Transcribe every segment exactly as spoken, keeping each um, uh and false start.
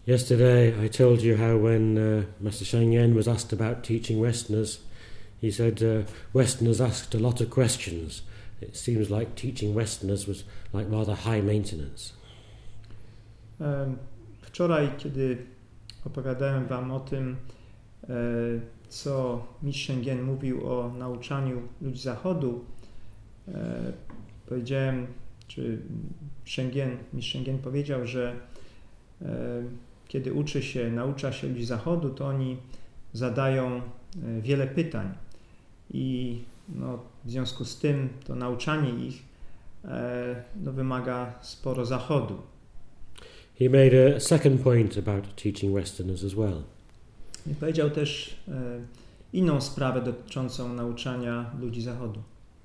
Yesterday I told you how when uh, Master Sheng Yen was asked about teaching Westerners, he said uh, Westerners asked a lot of questions. It seems like teaching Westerners was like rather high maintenance. Wczoraj, kiedy opowiadałem wam o tym, co mistrz Sheng Yen mówił o nauczaniu ludzi Zachodu, powiedziałem, czy Sheng Yen, mistrz Sheng Yen powiedział, że kiedy uczy się, naucza się ludzi Zachodu, to oni zadają wiele pytań i no, w związku z tym to nauczanie ich no, wymaga sporo Zachodu. He made a second point about teaching Westerners as well. I powiedział też e, inną sprawę dotyczącą nauczania ludzi Zachodu.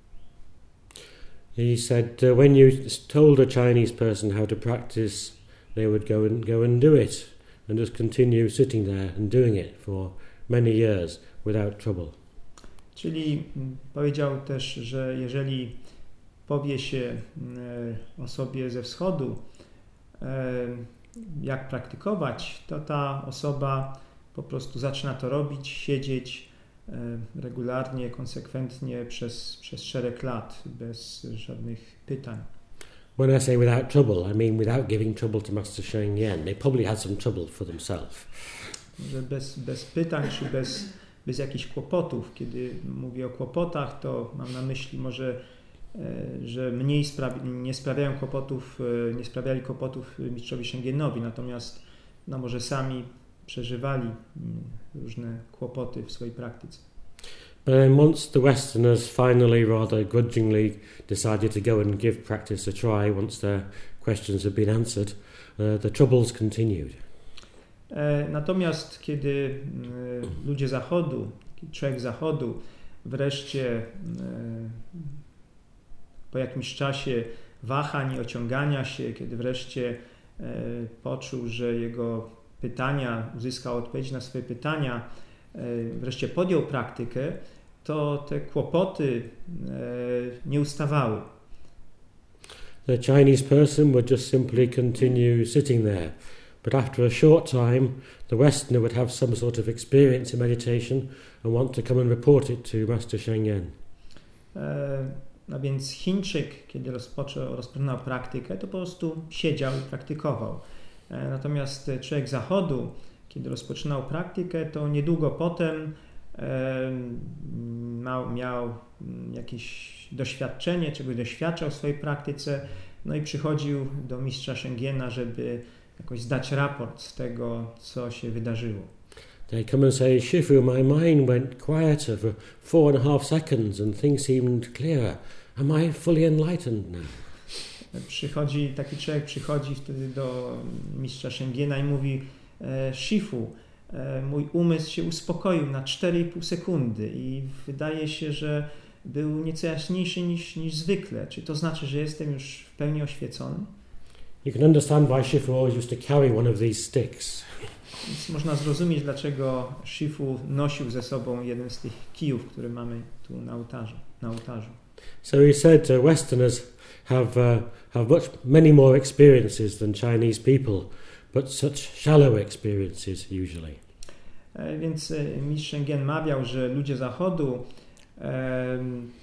He said uh, when you told a Chinese person how to practice, they would go and go and do it and just continue sitting there and doing it for many years without trouble. Czyli powiedział też, że jeżeli powie się e, osobie ze wschodu, e, jak praktykować, to ta osoba po prostu zaczyna to robić, siedzieć e, regularnie, konsekwentnie przez, przez szereg lat, bez żadnych pytań. When I say without trouble, I mean without giving trouble to Master Sheng Yen. They probably had some trouble for themselves. Że bez, bez pytań, czy bez, bez jakichś kłopotów. Kiedy mówię o kłopotach, to mam na myśli może, e, że mniej sprawi, nie sprawiają kłopotów, e, nie sprawiali kłopotów mistrzowi Sheng Yenowi, natomiast no może sami przeżywali różne kłopoty w swojej praktyce. But then once the Westerners finally rather grudgingly decided to go and give practice a try, once their questions had been answered, uh, the troubles continued. E, natomiast kiedy e, ludzie Zachodu, człowiek Zachodu wreszcie e, po jakimś czasie wahań i ociągania się, kiedy wreszcie e, poczuł, że jego pytania, uzyskał odpowiedź na swoje pytania, wreszcie podjął praktykę, to te kłopoty nie ustawały. The Chinese person would just simply continue sitting there, but after a short time, the Westerner would have some sort of experience in meditation and want to come and report it to Master Sheng Yen. A więc Chińczyk, kiedy rozpoczął, rozpoczynał praktykę, to po prostu siedział i praktykował. Natomiast człowiek Zachodu, kiedy rozpoczynał praktykę, to niedługo potem e, miał, miał jakieś doświadczenie, czegoś doświadczał w swojej praktyce, no i przychodził do mistrza Sheng Yena, żeby jakoś zdać raport z tego, co się wydarzyło. They come and say, Shifu, my mind went quieter for four and a half seconds and things seemed clearer. Am I fully enlightened now? Przychodzi, taki człowiek przychodzi wtedy do mistrza Sheng Yena i mówi: Shifu, mój umysł się uspokoił na cztery i pół sekundy i wydaje się, że był nieco jaśniejszy niż, niż zwykle. Czy to znaczy, że jestem już w pełni oświecony? You can understand why Shifu always used to carry one of these sticks. Więc można zrozumieć, dlaczego Shifu nosił ze sobą jeden z tych kijów, które mamy tu na ołtarzu. Na ołtarzu. So he said uh, Westerners have uh, have much many more experiences than Chinese people, but such shallow experiences usually. E, więc e, mistrz Sheng Yen mawiał, że ludzie Zachodu, e,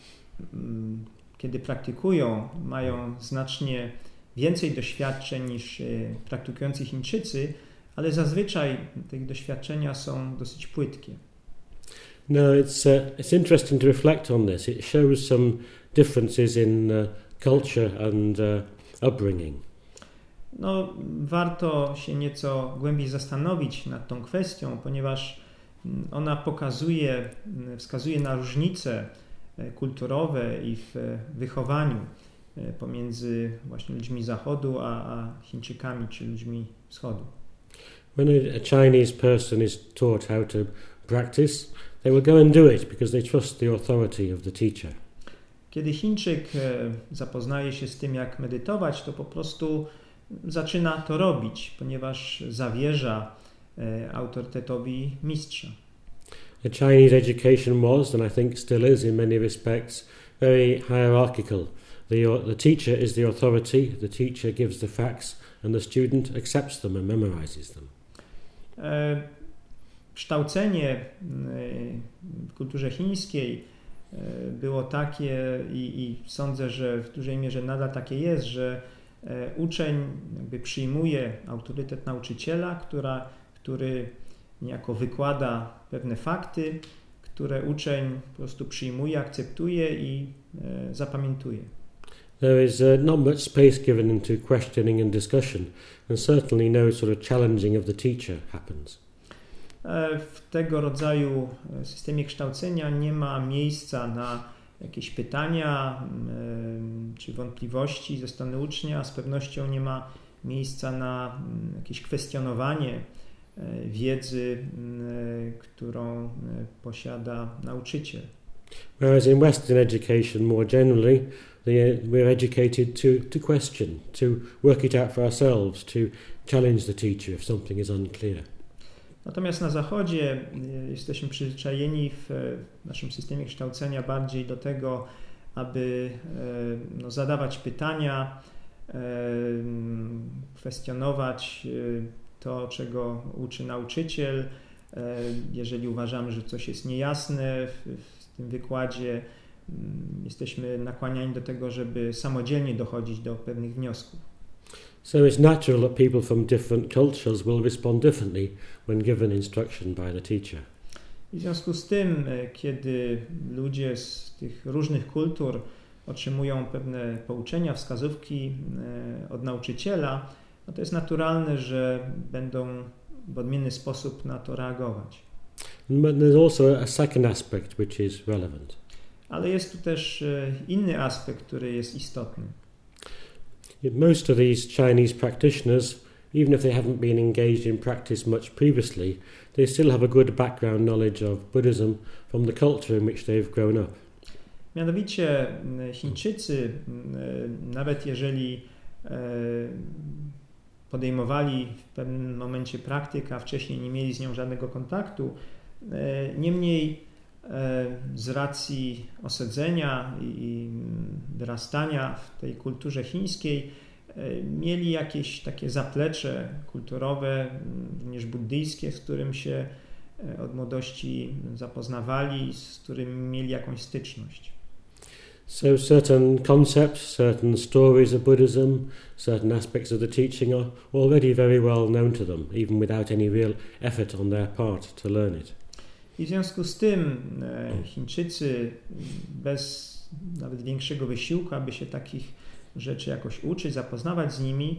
m, kiedy praktykują, mają znacznie więcej doświadczeń niż e, praktykujący Chińczycy, ale zazwyczaj te doświadczenia są dosyć płytkie. No, it's uh, it's interesting to reflect on this. It shows some differences in uh, culture and uh, upbringing. No, warto się nieco głębiej zastanowić nad tą kwestią, ponieważ ona pokazuje, wskazuje na różnice kulturowe i w wychowaniu pomiędzy właśnie ludźmi Zachodu a, a Chińczykami czy ludźmi Wschodu. When a, a Chinese person is taught how to practice, they will go and do it because they trust the authority of the teacher. Kiedy Chińczyk zapoznaje się z tym, jak medytować, to po prostu zaczyna to robić, ponieważ zawierza autorytetowi mistrza. The Chinese education was, and I think still is in many respects, very hierarchical. The, the teacher is the authority, the teacher gives the facts, and the student accepts them and memorizes them. Kształcenie w kulturze chińskiej było takie i, i sądzę, że w dużej mierze nadal takie jest, że uczeń jakby przyjmuje autorytet nauczyciela, która, który niejako wykłada pewne fakty, które uczeń po prostu przyjmuje, akceptuje i e, zapamiętuje. There is uh, not much space given into questioning and discussion, and certainly no sort of challenging of the teacher happens. E, w tego rodzaju systemie kształcenia nie ma miejsca na jakieś pytania e, czy wątpliwości ze strony ucznia. Z pewnością nie ma miejsca na m, jakieś kwestionowanie e, wiedzy, m, którą e, posiada nauczyciel. Whereas in Western education, more generally, the, we're educated to, to question, to work it out for ourselves, to challenge the teacher if something is unclear. Natomiast na Zachodzie jesteśmy przyzwyczajeni w naszym systemie kształcenia bardziej do tego, aby no, zadawać pytania, kwestionować to, czego uczy nauczyciel. Jeżeli uważamy, że coś jest niejasne w, w tym wykładzie, jesteśmy nakłaniani do tego, żeby samodzielnie dochodzić do pewnych wniosków. So it's natural that people from different cultures will respond differently when given instruction by the teacher. I w związku z tym, kiedy ludzie z tych różnych kultur otrzymują pewne pouczenia, wskazówki od nauczyciela, no to jest naturalne, że będą w odmienny sposób na to reagować. But there's also a second aspect which is relevant. Ale jest tu też inny aspekt, który jest istotny. Most of these Chinese practitioners, even if they haven't been engaged in practice much previously, they still have a good background knowledge of Buddhism from the culture in which they've grown up. Mianowicie Chińczycy, nawet jeżeli podejmowali w pewnym momencie praktykę, a wcześniej nie mieli z nią żadnego kontaktu, niemniej z racji osadzenia i wyrastania w tej kulturze chińskiej mieli jakieś takie zaplecze kulturowe, również buddyjskie, z którym się od młodości zapoznawali, z którym mieli jakąś styczność. So certain concepts, certain stories of Buddhism, certain aspects of the teaching are already very well known to them, even without any real effort on their part to learn it. I w związku z tym Chińczycy bez nawet większego wysiłku, aby się takich rzeczy jakoś uczyć, zapoznawać z nimi,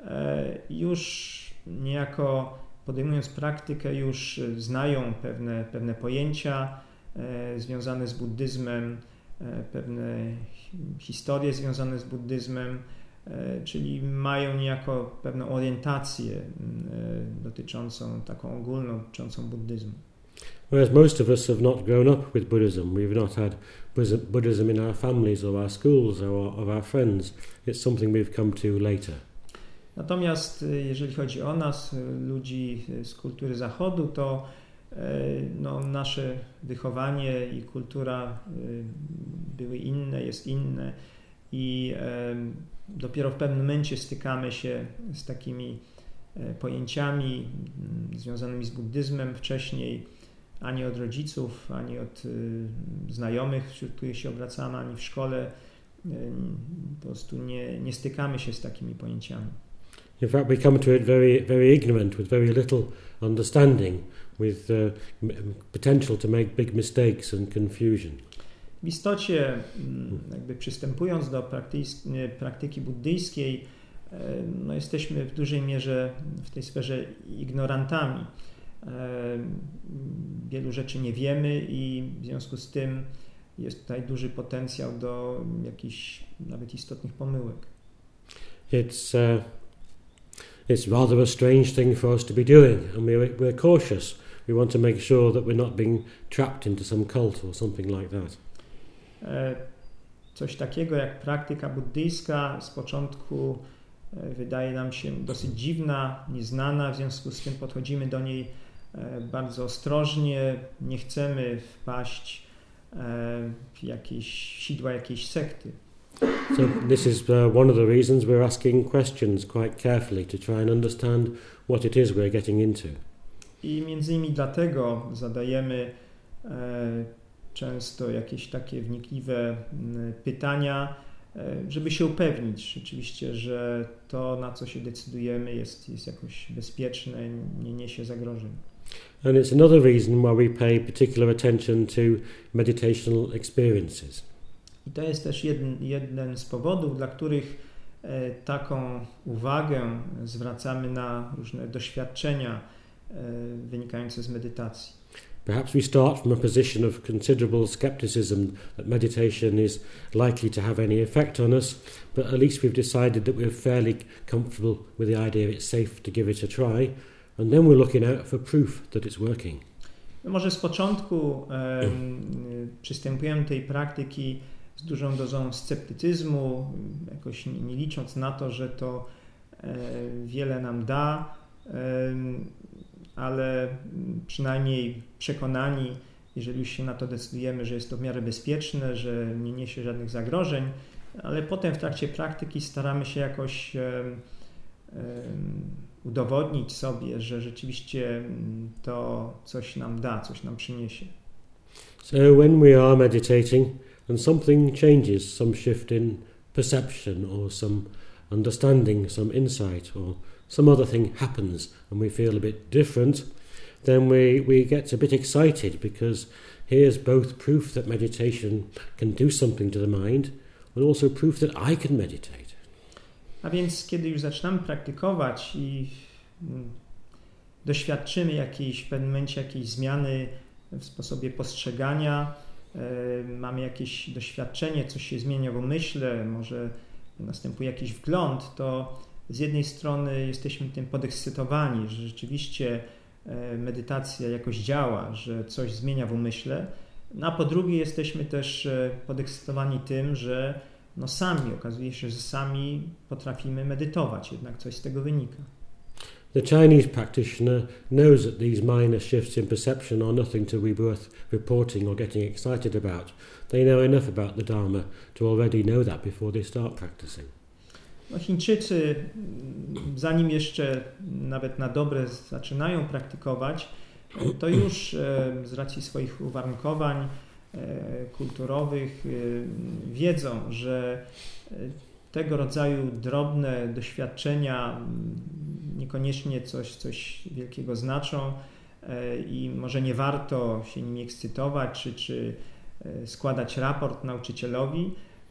już niejako podejmując praktykę, już znają pewne, pewne pojęcia związane z buddyzmem, pewne historie związane z buddyzmem, czyli mają niejako pewną orientację dotyczącą, taką ogólną, dotyczącą buddyzmu. Whereas most of us have not grown up with Buddhism, we've not had Buddhism in our families or our schools or of our friends. It's something we've come to later. Natomiast jeżeli chodzi o nas, ludzi z kultury Zachodu, to no, nasze wychowanie i kultura były inne, jest inne i dopiero w pewnym momencie stykamy się z takimi pojęciami związanymi z buddyzmem. Wcześniej ani od rodziców, ani od y, znajomych, wśród których się obracamy, ani w szkole y, po prostu nie, nie stykamy się z takimi pojęciami. In fact, we come to it very, very ignorant, with very little understanding, with uh, potential to make big mistakes and confusion. W istocie, jakby przystępując do praktyki, praktyki buddyjskiej, no jesteśmy w dużej mierze w tej sferze ignorantami. Wielu rzeczy nie wiemy i w związku z tym jest tutaj duży potencjał do jakichś nawet istotnych pomyłek. It's uh, it's rather a strange thing for us to be doing, and we're we're cautious. We want to make sure that we're not being trapped into some cult or something like that. Coś takiego jak praktyka buddyjska z początku wydaje nam się dosyć dziwna, nieznana, w związku z tym podchodzimy do niej bardzo ostrożnie, nie chcemy wpaść w jakieś sidła jakiejś sekty. So this is uh, one of the reasons we're asking questions quite carefully to try and understand what it is we're getting into. I między innymi dlatego zadajemy e, często jakieś takie wnikliwe m, pytania, e, żeby się upewnić rzeczywiście, że to, na co się decydujemy, jest, jest jakoś bezpieczne, nie niesie zagrożeń. And it's another reason why we pay particular attention to meditational experiences. I to jest też jeden, jeden z powodów, dla których e, taką uwagę zwracamy na różne doświadczenia e, wynikające z medytacji. Perhaps we start from a position of considerable skepticism that meditation is likely to have any effect on us, but at least we've decided that we're fairly comfortable with the idea it's safe to give it a try, and then we're looking out for proof that it's working. Może z początku e, przystępujemy do tej praktyki z dużą dozą sceptycyzmu, jakoś nie, nie licząc na to, że to e, wiele nam da, e, ale przynajmniej przekonani, jeżeli już się na to decydujemy, że jest to w miarę bezpieczne, że nie niesie żadnych zagrożeń, ale potem w trakcie praktyki staramy się jakoś e, e, udowodnić sobie, że rzeczywiście to coś nam da, coś nam przyniesie. So when we are meditating and something changes, some shift in perception or some understanding, some insight or some other thing happens and we feel a bit different, then we, we get a bit excited because here's both proof that meditation can do something to the mind, but also proof that I can meditate. A więc kiedy już zaczynamy praktykować i doświadczymy jakiejś, w pewnym momencie jakiejś zmiany w sposobie postrzegania, mamy jakieś doświadczenie, coś się zmienia w umyśle, może następuje jakiś wgląd, to z jednej strony jesteśmy tym podekscytowani, że rzeczywiście medytacja jakoś działa, że coś zmienia w umyśle, no a po drugie jesteśmy też podekscytowani tym, że no sami, okazuje się, że sami potrafimy medytować, jednak coś z tego wynika. The Chinese practitioner knows that these minor shifts in perception are nothing to be worth reporting or getting excited about. They know enough about the Dharma to already know that before they start practicing. No Chińczycy, zanim jeszcze nawet na dobre zaczynają praktykować, to już z racji swoich uwarunkowań kulturowych wiedzą, że tego rodzaju drobne doświadczenia niekoniecznie coś, coś wielkiego znaczą i może nie warto się nimi ekscytować czy, czy składać raport nauczycielowi.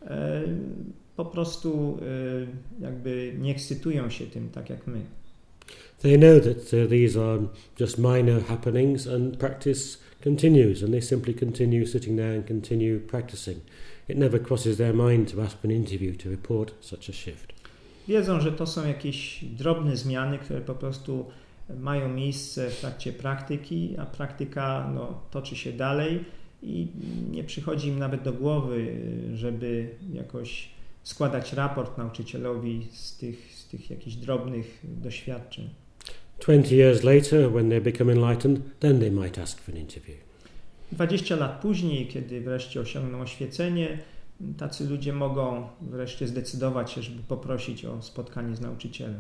Po prostu jakby nie ekscytują się tym tak jak my. They know that uh, these are just minor happenings and practice continues and they simply continue sitting there and continue practicing. It never crosses their mind to ask for an interview to report such a shift. Wiedzą, że to są jakieś drobne zmiany, które po prostu mają miejsce w trakcie praktyki, a praktyka no, toczy się dalej i nie przychodzi im nawet do głowy, żeby jakoś składać raport nauczycielowi z tych, z tych jakichś drobnych doświadczeń. Twenty years later, when they become enlightened, then they might ask for an interview. dwadzieścia lat później, kiedy wreszcie osiągną oświecenie, tacy ludzie mogą wreszcie zdecydować się, żeby poprosić o spotkanie z nauczycielem.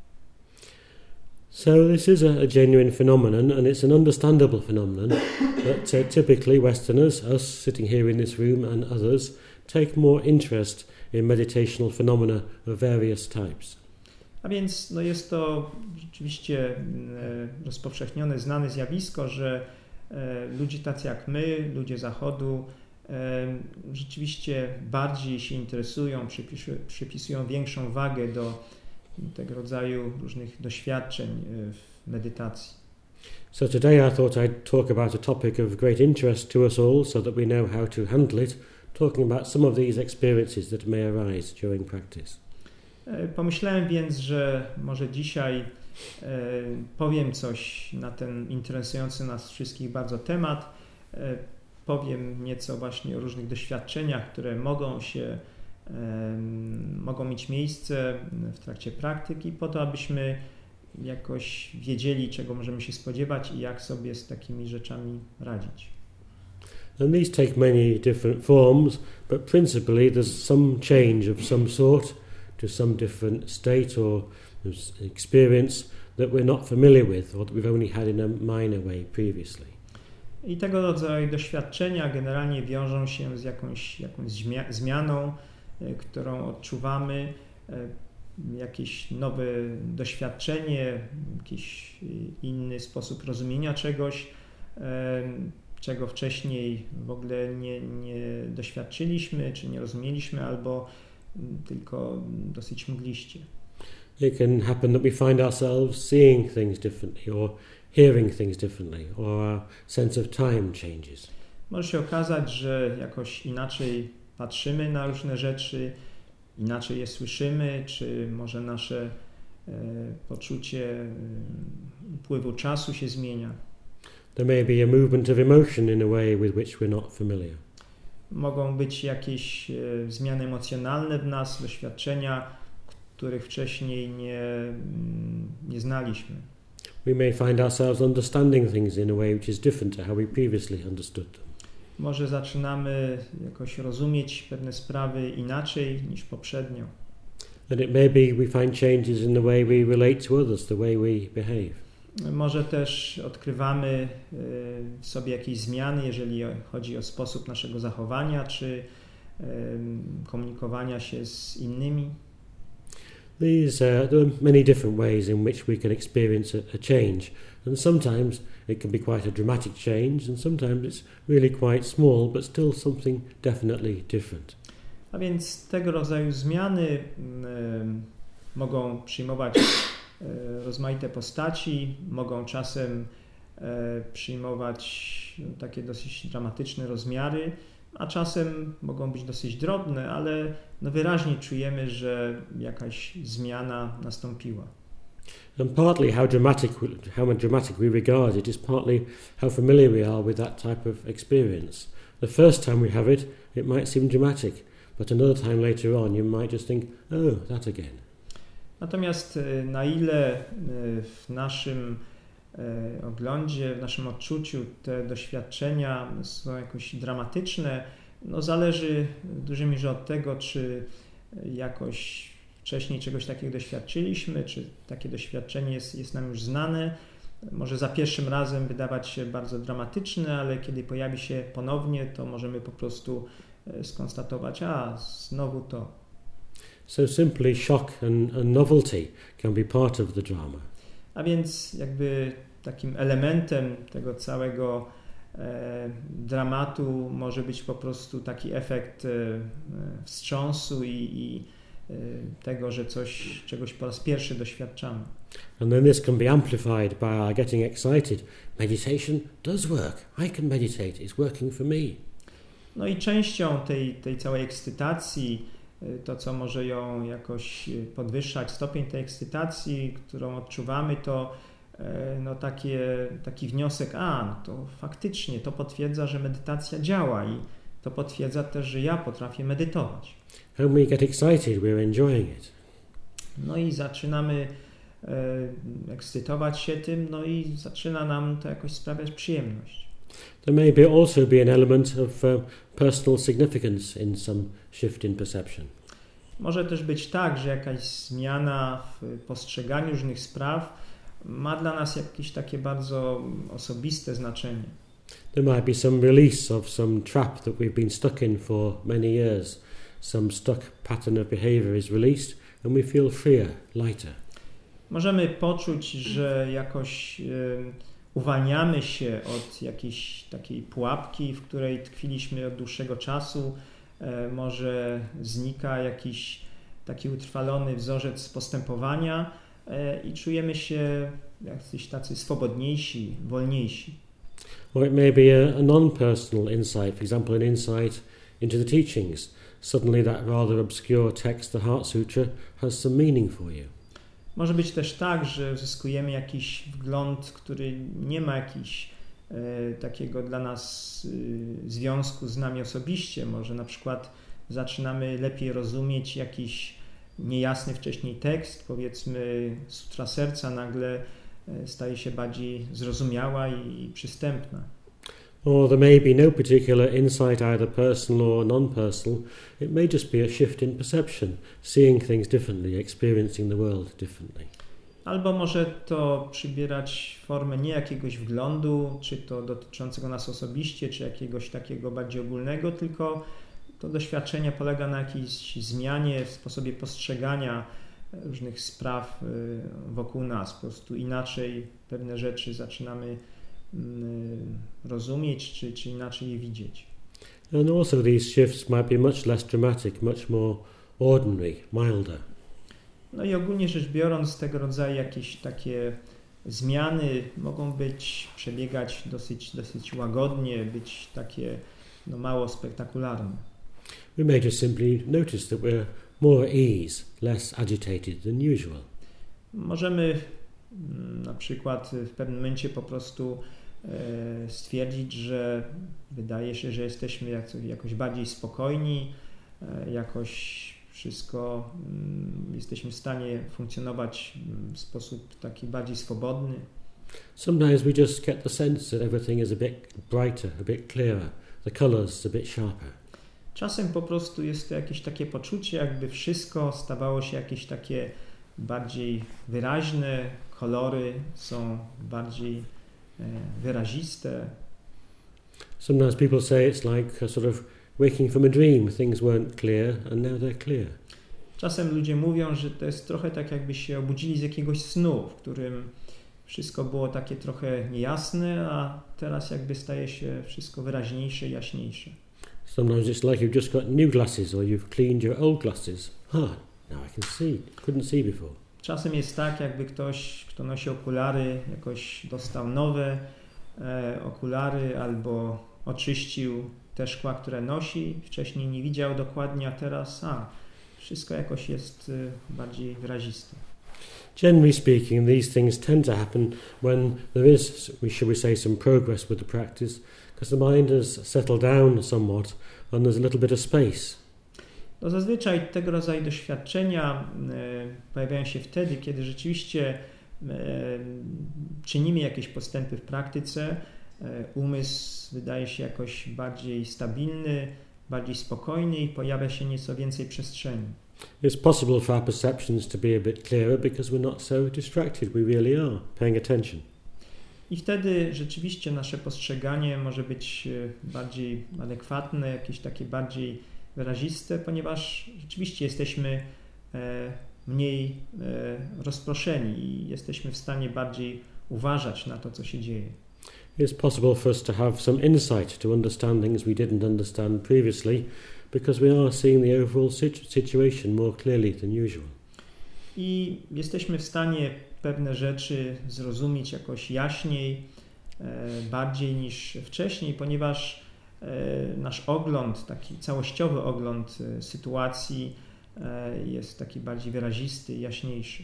So this is a, a genuine phenomenon, and it's an understandable phenomenon that uh, typically Westerners, us sitting here in this room and others, take more interest in meditational phenomena of various types. A więc no jest to rzeczywiście rozpowszechnione, znane zjawisko, że ludzie tacy jak my, ludzie Zachodu, rzeczywiście bardziej się interesują, przypisują większą wagę do tego rodzaju różnych doświadczeń w medytacji. So today I thought I'd talk about a topic of great interest to us all so that we know how to handle it, talking about some of these experiences that may arise during practice. Pomyślałem więc, że może dzisiaj powiem coś na ten interesujący nas wszystkich bardzo temat. Powiem nieco właśnie o różnych doświadczeniach, które mogą się, mogą mieć miejsce w trakcie praktyki, po to, abyśmy jakoś wiedzieli, czego możemy się spodziewać i jak sobie z takimi rzeczami radzić. And these take many different forms, but principally there's some change of some sort to some different state or experience that we're not familiar with or that we've only had in a minor way previously. I tego rodzaju doświadczenia generalnie wiążą się z jakąś, jakąś zmia- zmianą, y, którą odczuwamy, y, jakieś nowe doświadczenie, jakiś inny sposób rozumienia czegoś, y, czego wcześniej w ogóle nie, nie doświadczyliśmy, czy nie rozumieliśmy, albo tylko dosyć mgliście. It can happen that we find ourselves seeing things differently or hearing things differently or our sense of time changes. Może się okazać, że jakoś inaczej patrzymy na różne rzeczy, inaczej je słyszymy, czy może nasze e, poczucie e, upływu czasu się zmienia. There may be a movement of emotion in a way with which we're not familiar. Mogą być jakieś e, zmiany emocjonalne w nas, doświadczenia, których wcześniej nie, nie znaliśmy. We may find ourselves understanding things in a way which is different to how we previously understood them. Może zaczynamy jakoś rozumieć pewne sprawy inaczej niż poprzednio. And it may be we find changes in the way we relate to others, the way we behave. Może też odkrywamy w sobie jakieś zmiany, jeżeli chodzi o sposób naszego zachowania czy komunikowania się z innymi. These uh, there are many different ways in which we can experience a, a change, and sometimes it can be quite a dramatic change, and sometimes it's really quite small, but still something definitely different. A więc tego rodzaju zmiany y, mogą przyjmować y, rozmaite postaci, mogą czasem y, przyjmować no, takie dosyć dramatyczne rozmiary, a czasem mogą być dosyć drobne, ale no wyraźnie czujemy, że jakaś zmiana nastąpiła. And partly how dramatic, how dramatic we regard it is partly how familiar we are with that type of experience. The first time we have it, it might seem dramatic, but another time later on you might just think, oh, that again. Natomiast na ile w naszym oglądzie, w naszym odczuciu te doświadczenia są jakoś dramatyczne, no zależy w dużej mierze od tego, czy jakoś wcześniej czegoś takiego doświadczyliśmy, czy takie doświadczenie jest, jest nam już znane. Może za pierwszym razem wydawać się bardzo dramatyczne, ale kiedy pojawi się ponownie, to możemy po prostu skonstatować, a znowu to. So simply shock and, and novelty can be part of the drama. A więc jakby takim elementem tego całego e, dramatu może być po prostu taki efekt e, wstrząsu i, i e, tego, że coś, czegoś po raz pierwszy doświadczamy. And then this can be amplified by our getting excited. Meditation does work. I can meditate. It's working for me. No i częścią tej, tej całej ekscytacji, to co może ją jakoś podwyższać, stopień tej ekscytacji, którą odczuwamy, to no takie, taki wniosek, a no to faktycznie to potwierdza, że medytacja działa i to potwierdza też, że ja potrafię medytować. When we get excited, we're enjoying it. No i zaczynamy e, ekscytować się tym, no i zaczyna nam to jakoś sprawiać przyjemność. There may be also be an element of uh, personal significance in some shift in perception. Może też być tak, że jakaś zmiana w postrzeganiu różnych spraw ma dla nas jakieś takie bardzo osobiste znaczenie. There might be some release of some trap that we've been stuck in for many years. Some stuck pattern of behavior is released and we feel freer, lighter. Możemy poczuć, że jakoś y, uwalniamy się od jakiejś takiej pułapki, w której tkwiliśmy od dłuższego czasu. Y, może znika jakiś taki utrwalony wzorzec postępowania y, i czujemy się jacyś tacy swobodniejsi, wolniejsi. Or it may be a, a non-personal insight, for example, an insight into the teachings. Suddenly that rather obscure text, the Heart Sutra, has some meaning for you. Może być też tak, że uzyskujemy jakiś wgląd, który nie ma jakiś e, takiego dla nas e, związku z nami osobiście. Może na przykład zaczynamy lepiej rozumieć jakiś niejasny wcześniej tekst, powiedzmy Sutra Serca nagle e, staje się bardziej zrozumiała i, i przystępna. Or there may be no particular insight, either personal or non-personal. It may just be a shift in perception, seeing things differently, experiencing the world differently. Albo może to przybierać formę nie jakiegoś wglądu, czy to dotyczącego nas osobiście, czy jakiegoś takiego bardziej ogólnego, tylko to doświadczenie polega na jakiejś zmianie w sposobie postrzegania różnych spraw wokół nas. Po prostu inaczej pewne rzeczy zaczynamy rozumieć, czy, czy inaczej je widzieć. And also these shifts might be much less dramatic, much more ordinary, milder. No i ogólnie rzecz biorąc, tego rodzaju jakieś takie zmiany mogą być, przebiegać dosyć, dosyć łagodnie, być takie no, mało spektakularne. We may just simply notice that we're more at ease, less agitated than usual. Możemy na przykład w pewnym momencie po prostu e, stwierdzić, że wydaje się, że jesteśmy jak, jakoś bardziej spokojni, e, jakoś wszystko, mm, jesteśmy w stanie funkcjonować w sposób taki bardziej swobodny. Sometimes we just get the sense that everything is a bit brighter, a bit clearer, the colours a bit sharper. Czasem po prostu jest to jakieś takie poczucie, jakby wszystko stawało się jakieś takie bardziej wyraźne, kolory są bardziej e, wyraziste. Sometimes people say it's like a sort of waking from a dream. Things weren't clear and now they're clear. Czasem ludzie mówią, że to jest trochę tak, jakby się obudzili z jakiegoś snu, w którym wszystko było takie trochę niejasne, a teraz jakby staje się wszystko wyraźniejsze, jaśniejsze. Sometimes it's like you've just got new glasses or you've cleaned your old glasses. Ah, now I can see. Couldn't see before. Czasem jest tak, jakby ktoś, kto nosi okulary, jakoś dostał nowe e, okulary albo oczyścił te szkła, które nosi. Wcześniej nie widział dokładnie, a teraz a, wszystko jakoś jest e, bardziej wyraziste. Generally speaking, these things tend to happen when there is, shall we say, some progress with the practice, because the mind has settled down somewhat and there's a little bit of space. No zazwyczaj tego rodzaju doświadczenia e, pojawiają się wtedy, kiedy rzeczywiście e, czynimy jakieś postępy w praktyce, e, umysł wydaje się jakoś bardziej stabilny, bardziej spokojny i pojawia się nieco więcej przestrzeni. It's possible for our perceptions to be a bit clearer because we're not so distracted. We really are paying attention. I wtedy rzeczywiście nasze postrzeganie może być bardziej adekwatne, jakieś takie bardziej wyraziste, ponieważ rzeczywiście jesteśmy e, mniej e, rozproszeni i jesteśmy w stanie bardziej uważać na to, co się dzieje. It's possible for us to have some insight to understand things we didn't understand previously because we are seeing the overall situation more clearly than usual. I jesteśmy w stanie pewne rzeczy zrozumieć jakoś jaśniej, e, bardziej niż wcześniej, ponieważ e, nasz ogląd, taki całościowy ogląd e, sytuacji e, jest taki bardziej wyrazisty, jaśniejszy.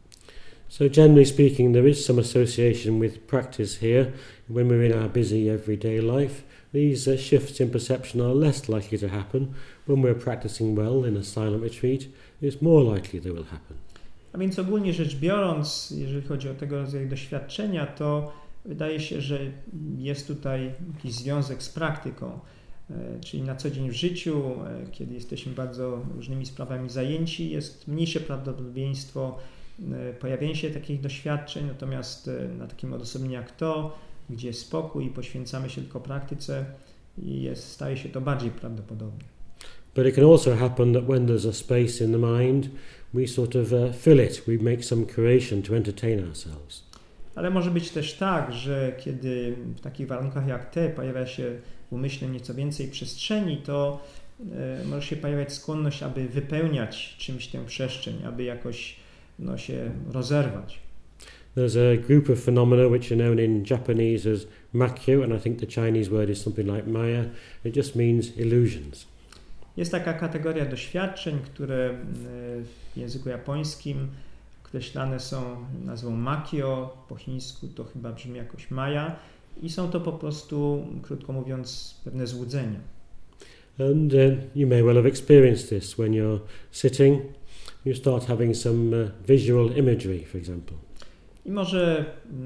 So generally speaking, there is some association with practice here. When we're in our busy everyday life, these uh, shifts in perception are less likely to happen. When we're practicing well in a silent retreat, it's more likely they will happen. A więc ogólnie rzecz biorąc, jeżeli chodzi o tego rodzaju doświadczenia, to wydaje się, że jest tutaj jakiś związek z praktyką, czyli na co dzień w życiu, kiedy jesteśmy bardzo różnymi sprawami zajęci, jest mniejsze prawdopodobieństwo pojawienia się takich doświadczeń, natomiast na takim odosobnieniu jak to, gdzie jest spokój i poświęcamy się tylko praktyce, jest, staje się to bardziej prawdopodobne. But it can also happen that when there's a space in the mind, we sort of uh, fill it, we make some creation to entertain ourselves. Ale może być też tak, że kiedy w takich warunkach jak te pojawia się w umyśle nieco więcej przestrzeni, to e, może się pojawiać skłonność, aby wypełniać czymś tę przestrzeń, aby jakoś no, się rozerwać. There's a group of phenomena which are known in Japanese as Makkyo, and I think the Chinese word is something like Maya. It just means illusions. Jest taka kategoria doświadczeń, które w języku japońskim określane są nazwą Makkyo, po chińsku to chyba brzmi jakoś Maya i są to po prostu, krótko mówiąc, pewne złudzenia. And uh, you may well have experienced this when you're sitting, you start having some uh, visual imagery, for example. I może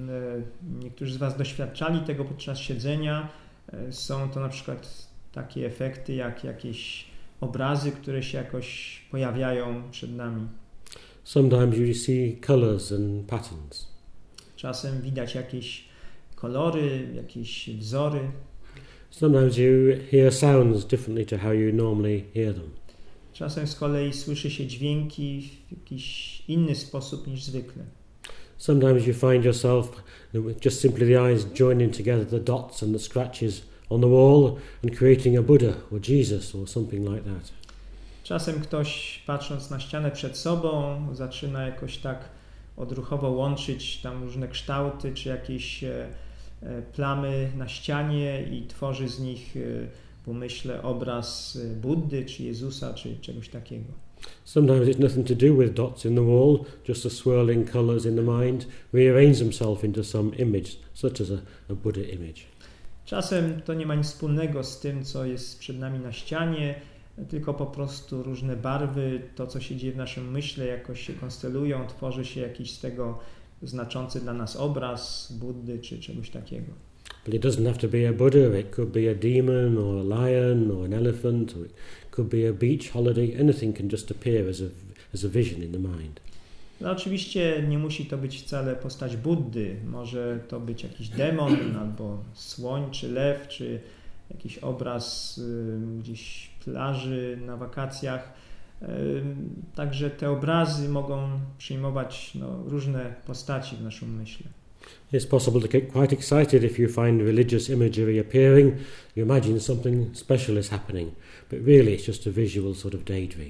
e, niektórzy z Was doświadczali tego podczas siedzenia. E, są to na przykład takie efekty jak jakieś obrazy, które się jakoś pojawiają przed nami. Sometimes you see colours and patterns. Czasem widać jakieś kolory, jakieś wzory. Sometimes you hear sounds differently to how you normally hear them. Czasem z kolei słyszy się dźwięki w jakiś inny sposób niż zwykle. Sometimes you find yourself just simply the eyes joining together the dots and the scratches on the wall and creating a Buddha or Jesus or something like that. Czasem ktoś, patrząc na ścianę przed sobą, zaczyna jakoś tak odruchowo łączyć tam różne kształty czy jakieś e, e, plamy na ścianie i tworzy z nich e, w umyśle obraz Buddy czy Jezusa czy czegoś takiego. Sometimes it's nothing to do with dots in the wall, just the swirling colours in the mind rearrange themselves into some image, such as a, a Buddha image. Czasem to nie ma nic wspólnego z tym, co jest przed nami na ścianie, tylko po prostu różne barwy, to co się dzieje w naszym myśle jakoś się konstelują, tworzy się jakiś z tego znaczący dla nas obraz Buddy czy czegoś takiego. But it doesn't have to be a Buddha, it could be a demon or a lion or an elephant, or it could be a beach holiday, anything can just appear as a, as a vision in the mind. No oczywiście nie musi to być wcale postać Buddy, może to być jakiś demon albo słoń czy lew, czy jakiś obraz y, gdzieś plaży na wakacjach. Y, także te obrazy mogą przyjmować no, różne postaci w naszym myśle. It's possible to get quite excited if you find religious imagery appearing. You imagine something special is happening, but really it's just a visual sort of daydream.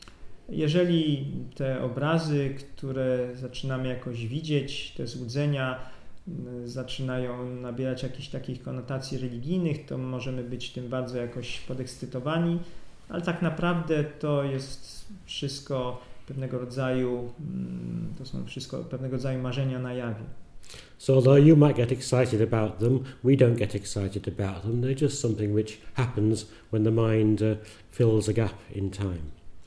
Jeżeli te obrazy, które zaczynamy jakoś widzieć, te złudzenia y, zaczynają nabierać jakichś takich konotacji religijnych, to możemy być tym bardzo jakoś podekscytowani, ale tak naprawdę to jest wszystko pewnego rodzaju, y, to są wszystko pewnego rodzaju marzenia na jawie. So although you might get excited about them, we don't get excited about them. They're just something which happens when the mind uh, fills a gap in time.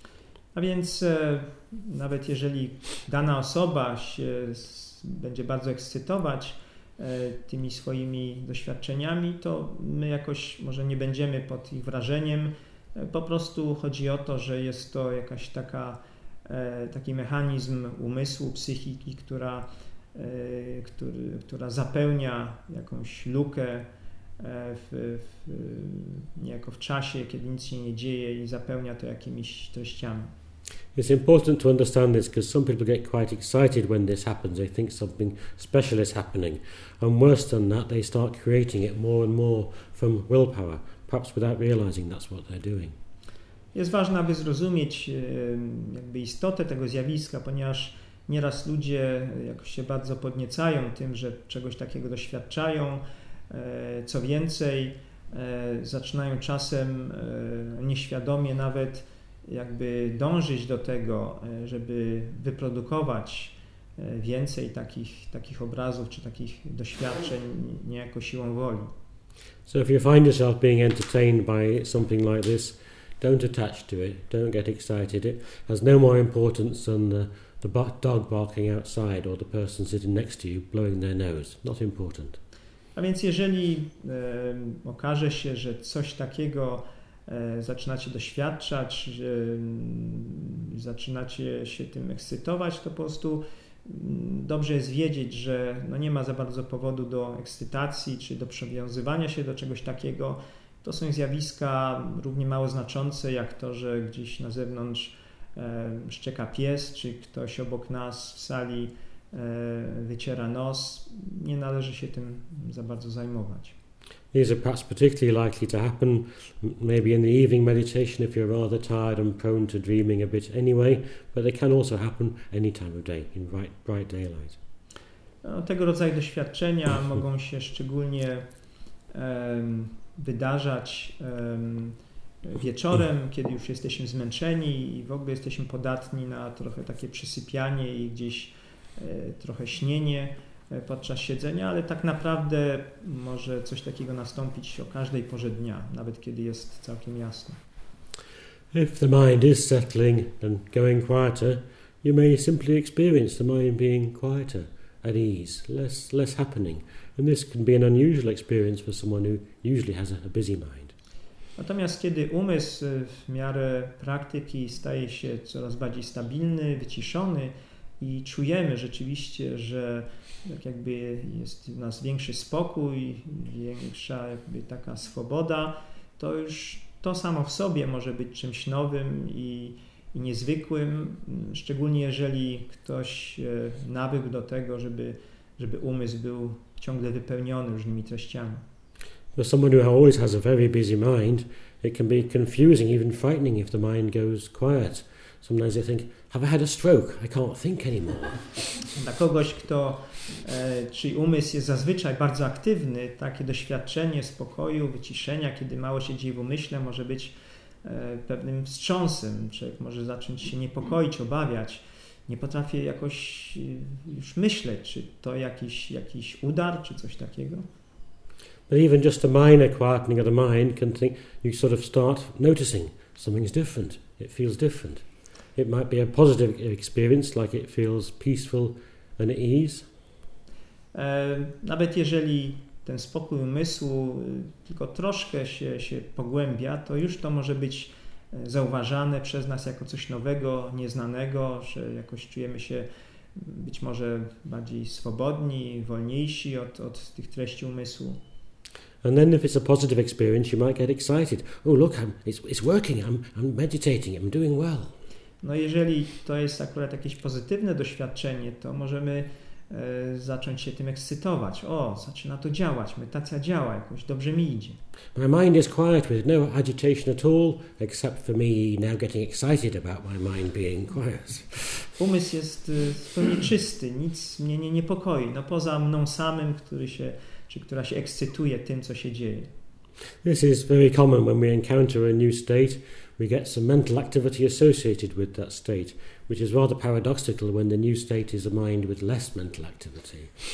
A więc e, nawet jeżeli dana osoba się s, będzie bardzo ekscytować e, tymi swoimi doświadczeniami, to my jakoś może nie będziemy pod ich wrażeniem. E, po prostu chodzi o to, że jest to jakaś taka, e, taki mechanizm umysłu, psychiki, która Który, która zapełnia jakąś lukę w, w, niejako w czasie, kiedy nic się nie dzieje i zapełnia to jakimiś treściami. It's important to understand this because some people get quite excited when this happens. They think something special is happening. And worse than that, they start creating it more and more from willpower, perhaps without realizing that's what they're doing. Jest ważne, aby zrozumieć jakby istotę tego zjawiska, ponieważ nieraz ludzie jakoś się bardzo podniecają tym, że czegoś takiego doświadczają. Co więcej, zaczynają czasem nieświadomie nawet jakby dążyć do tego, żeby wyprodukować więcej takich, takich obrazów czy takich doświadczeń niejako siłą woli. So if you find yourself being entertained by something like this, don't attach to it, don't get excited. It has no more importance than the the dog barking outside or the person sitting next to you blowing their nose. Not important. A więc jeżeli e, okaże się, że coś takiego e, zaczynacie doświadczać, że e, zaczynacie się tym ekscytować, to po prostu m, dobrze jest wiedzieć, że no nie ma za bardzo powodu do ekscytacji czy do przywiązywania się do czegoś takiego. To są zjawiska równie mało znaczące jak to, że gdzieś na zewnątrz szczeka pies, czy ktoś obok nas w sali wyciera nos. Nie należy się tym za bardzo zajmować. These are perhaps particularly likely to happen maybe in the evening meditation if you're rather tired and prone to dreaming a bit anyway, but they can also happen any time of day in bright, bright daylight. No, tego rodzaju doświadczenia mogą się szczególnie um, wydarzać um, wieczorem, kiedy już jesteśmy zmęczeni i w ogóle jesteśmy podatni na trochę takie przysypianie i gdzieś e, trochę śnienie e, podczas siedzenia, ale tak naprawdę może coś takiego nastąpić o każdej porze dnia, nawet kiedy jest całkiem jasno. If the mind is settling and going quieter, you may simply experience the mind being quieter, at ease, less, less happening. And this can be an unusual experience for someone who usually has a, a busy mind. Natomiast kiedy umysł w miarę praktyki staje się coraz bardziej stabilny, wyciszony i czujemy rzeczywiście, że tak jakby jest w nas większy spokój, większa jakby taka swoboda, to już to samo w sobie może być czymś nowym i, i niezwykłym, szczególnie jeżeli ktoś nawykł do tego, żeby, żeby umysł był ciągle wypełniony różnymi treściami. For someone who always has a very busy mind, it can be confusing, even frightening if the mind goes quiet. Sometimes they think, have I had a stroke? I can't think anymore. Dla kogoś, kto, e, czyj umysł jest zazwyczaj bardzo aktywny, takie doświadczenie spokoju, wyciszenia, kiedy mało się dzieje w umyśle, może być e, pewnym wstrząsem. Człowiek może zacząć się niepokoić, obawiać. Nie potrafię jakoś już myśleć, czy to jakiś, jakiś udar, czy coś takiego. But even just a minor quietening of the mind can think, you sort of start noticing something's different. It feels different. It might be a positive experience, like it feels peaceful and at ease. E, nawet jeżeli ten spokój umysłu tylko troszkę się, się pogłębia, to już to może być zauważane przez nas jako coś nowego, nieznanego, że jakoś czujemy się być może bardziej swobodni, wolniejsi od, od tych treści umysłu. And then if it's a positive experience, you might get excited. Oh, look, I'm, it's, it's working, I'm, I'm meditating, I'm doing well. No jeżeli to jest akurat jakieś pozytywne doświadczenie, to możemy e, zacząć się tym ekscytować. O, zaczyna to działać, medytacja działa, jakoś dobrze mi idzie. My mind is quiet with no agitation at all, except for me now getting excited about my mind being quiet. Umysł jest e, zupełnie czysty, nic mnie nie niepokoi, no poza mną samym, który się, czy która się ekscytuje tym, co się dzieje. This is very common when we encounter a new state. We get some mental activity associated with that state, which is rather paradoxical when the new state is a mind with less mental activity.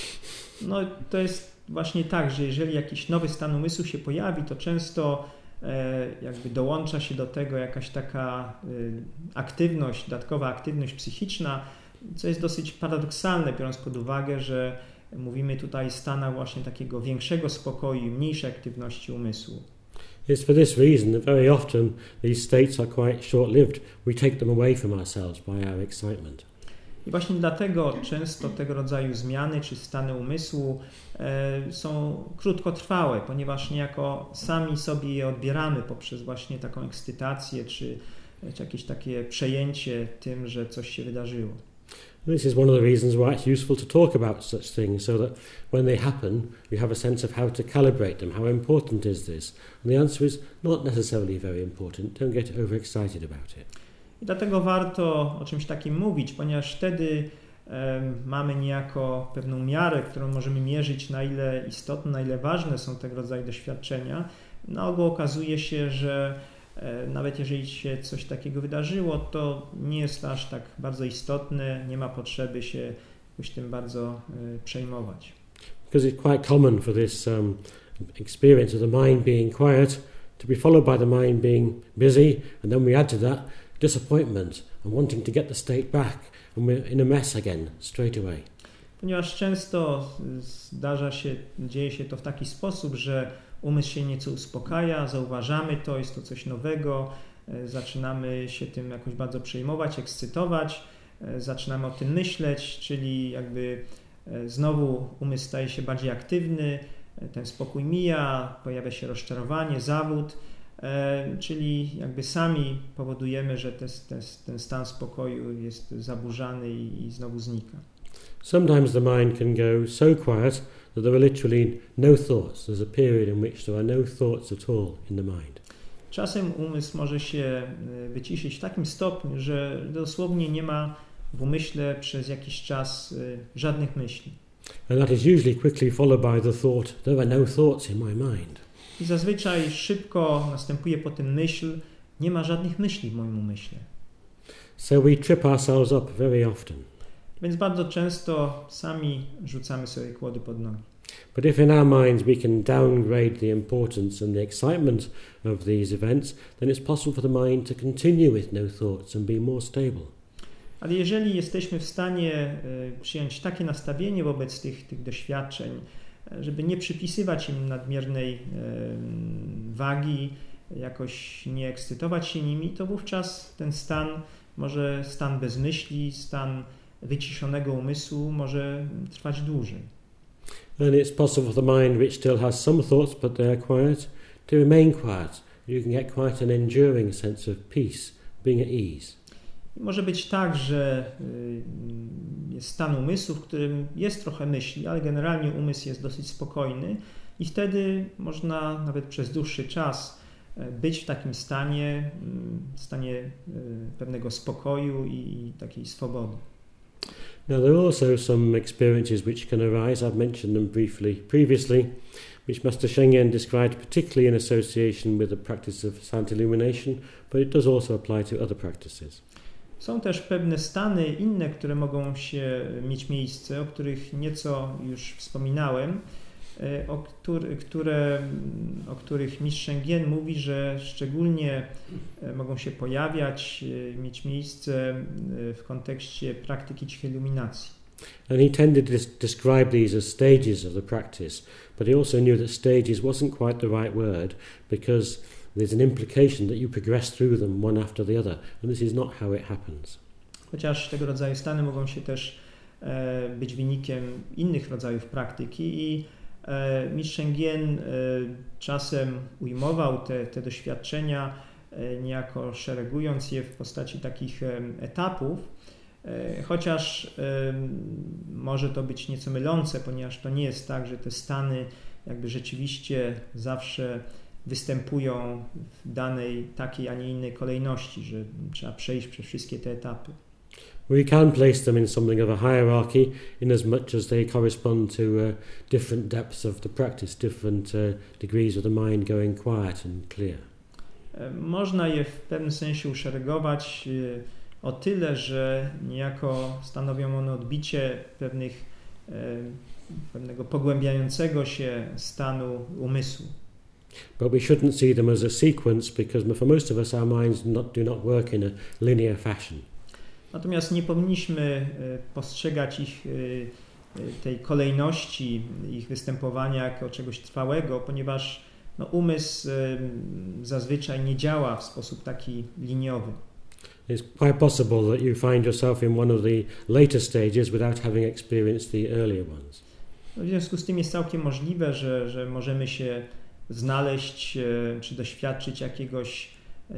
No to jest właśnie tak, że jeżeli jakiś nowy stan umysłu się pojawi, to często e, jakby dołącza się do tego jakaś taka e, aktywność, dodatkowa aktywność psychiczna, co jest dosyć paradoksalne, biorąc pod uwagę, że mówimy tutaj o stanach właśnie takiego większego spokoju, mniejszej aktywności umysłu. It's for this reason that very often these states are quite short-lived. We take them away from ourselves by our excitement. I właśnie dlatego często tego rodzaju zmiany czy stany umysłu e, są krótkotrwałe, ponieważ niejako sami sobie je odbieramy poprzez właśnie taką ekscytację czy, czy jakieś takie przejęcie tym, że coś się wydarzyło. This is one of the reasons why it's useful to talk about such things, so that when they happen, you have a sense of how to calibrate them. How important is this? And the answer is not necessarily very important. Don't get overexcited about it. I dlatego warto o czymś takim mówić, ponieważ wtedy um, mamy niejako pewną miarę, którą możemy mierzyć, na ile istotne, na ile ważne są tego rodzaju doświadczenia. Na ogół okazuje się, że nawet jeżeli się coś takiego wydarzyło, to nie jest aż tak bardzo istotne, nie ma potrzeby się jakoś tym bardzo przejmować. Because it's quite common for this um, experience of the mind being quiet to be followed by the mind being busy, and then we add to that disappointment and wanting to get the state back, and we're in a mess again straight away. Ponieważ często zdarza się, dzieje się to w taki sposób, że umysł się nieco uspokaja, zauważamy to, jest to coś nowego, zaczynamy się tym jakoś bardzo przejmować, ekscytować, zaczynamy o tym myśleć, czyli jakby znowu umysł staje się bardziej aktywny, ten spokój mija, pojawia się rozczarowanie, zawód, czyli jakby sami powodujemy, że te, te, ten stan spokoju jest zaburzany i, i znowu znika. Sometimes the mind can go so quiet that there are literally no thoughts. There's a period in which there are no thoughts at all in the mind. Czasem umysł może się wyciszyć w takim stopniu, że dosłownie nie ma w umyśle przez jakiś czas żadnych myśli. And that is usually quickly followed by the thought, there are no thoughts in my mind. I zazwyczaj szybko następuje po tym myśl, nie ma żadnych myśli w moim umyśle. So we trip ourselves up very often. Więc bardzo często sami rzucamy sobie kłody pod nogi. But if in our minds we can downgrade the importance and the excitement of these events, then it's possible for the mind to continue with no thoughts and be more stable. Ale jeżeli jesteśmy w stanie y, przyjąć takie nastawienie wobec tych, tych doświadczeń, żeby nie przypisywać im nadmiernej y, wagi, jakoś nie ekscytować się nimi, to wówczas ten stan, może stan bez myśli, stan wyciszonego umysłu może trwać dłużej. And it's possible for the mind, which still has some thoughts but they are quiet, to remain quiet. You can get quite an enduring sense of peace, being at ease. Może być tak, że jest stan umysłu, w którym jest trochę myśli, ale generalnie umysł jest dosyć spokojny i wtedy można nawet przez dłuższy czas być w takim stanie, stanie pewnego spokoju i takiej swobody. Now there are also some experiences which can arise, I've mentioned them briefly previously, which Master Sheng Yen described particularly in association with the practice of sound illumination, but it does also apply to other practices. Są też pewne stany inne, które mogą się mieć miejsce, o których nieco już wspominałem, o, który, które, o których mistrz Sheng Yen mówi, że szczególnie mogą się pojawiać, mieć miejsce w kontekście praktyki ćwiiluminacji. And he tended to describe these as stages of the practice, but he also knew that stages wasn't quite the right word because there's an implication that you progress through them one after the other, and this is not how it happens. Chociaż tego rodzaju stany mogą się też e, być wynikiem innych rodzajów praktyki i e, mistrz Sheng Yen e, czasem ujmował te, te doświadczenia, e, niejako szeregując je w postaci takich e, etapów, e, chociaż e, może to być nieco mylące, ponieważ to nie jest tak, że te stany jakby rzeczywiście zawsze występują w danej takiej, a nie innej kolejności, że trzeba przejść przez wszystkie te etapy. We can place them in something of a hierarchy in as much as they correspond to uh, different depths of the practice, different uh, degrees of the mind going quiet and clear. Można je w pewnym sensie uszeregować o tyle, że niejako stanowią one odbicie pewnych, pewnego pogłębiającego się stanu umysłu. But we shouldn't see them as a sequence because for most of us our minds not, do not work in a linear fashion. Natomiast nie powinniśmy postrzegać ich, tej kolejności, ich występowania jako czegoś trwałego, ponieważ no, umysł zazwyczaj nie działa w sposób taki liniowy. It's quite possible that you find yourself in one of the later stages without having experienced the earlier ones. No, w związku z tym jest całkiem możliwe, że, że możemy się znaleźć czy doświadczyć jakiegoś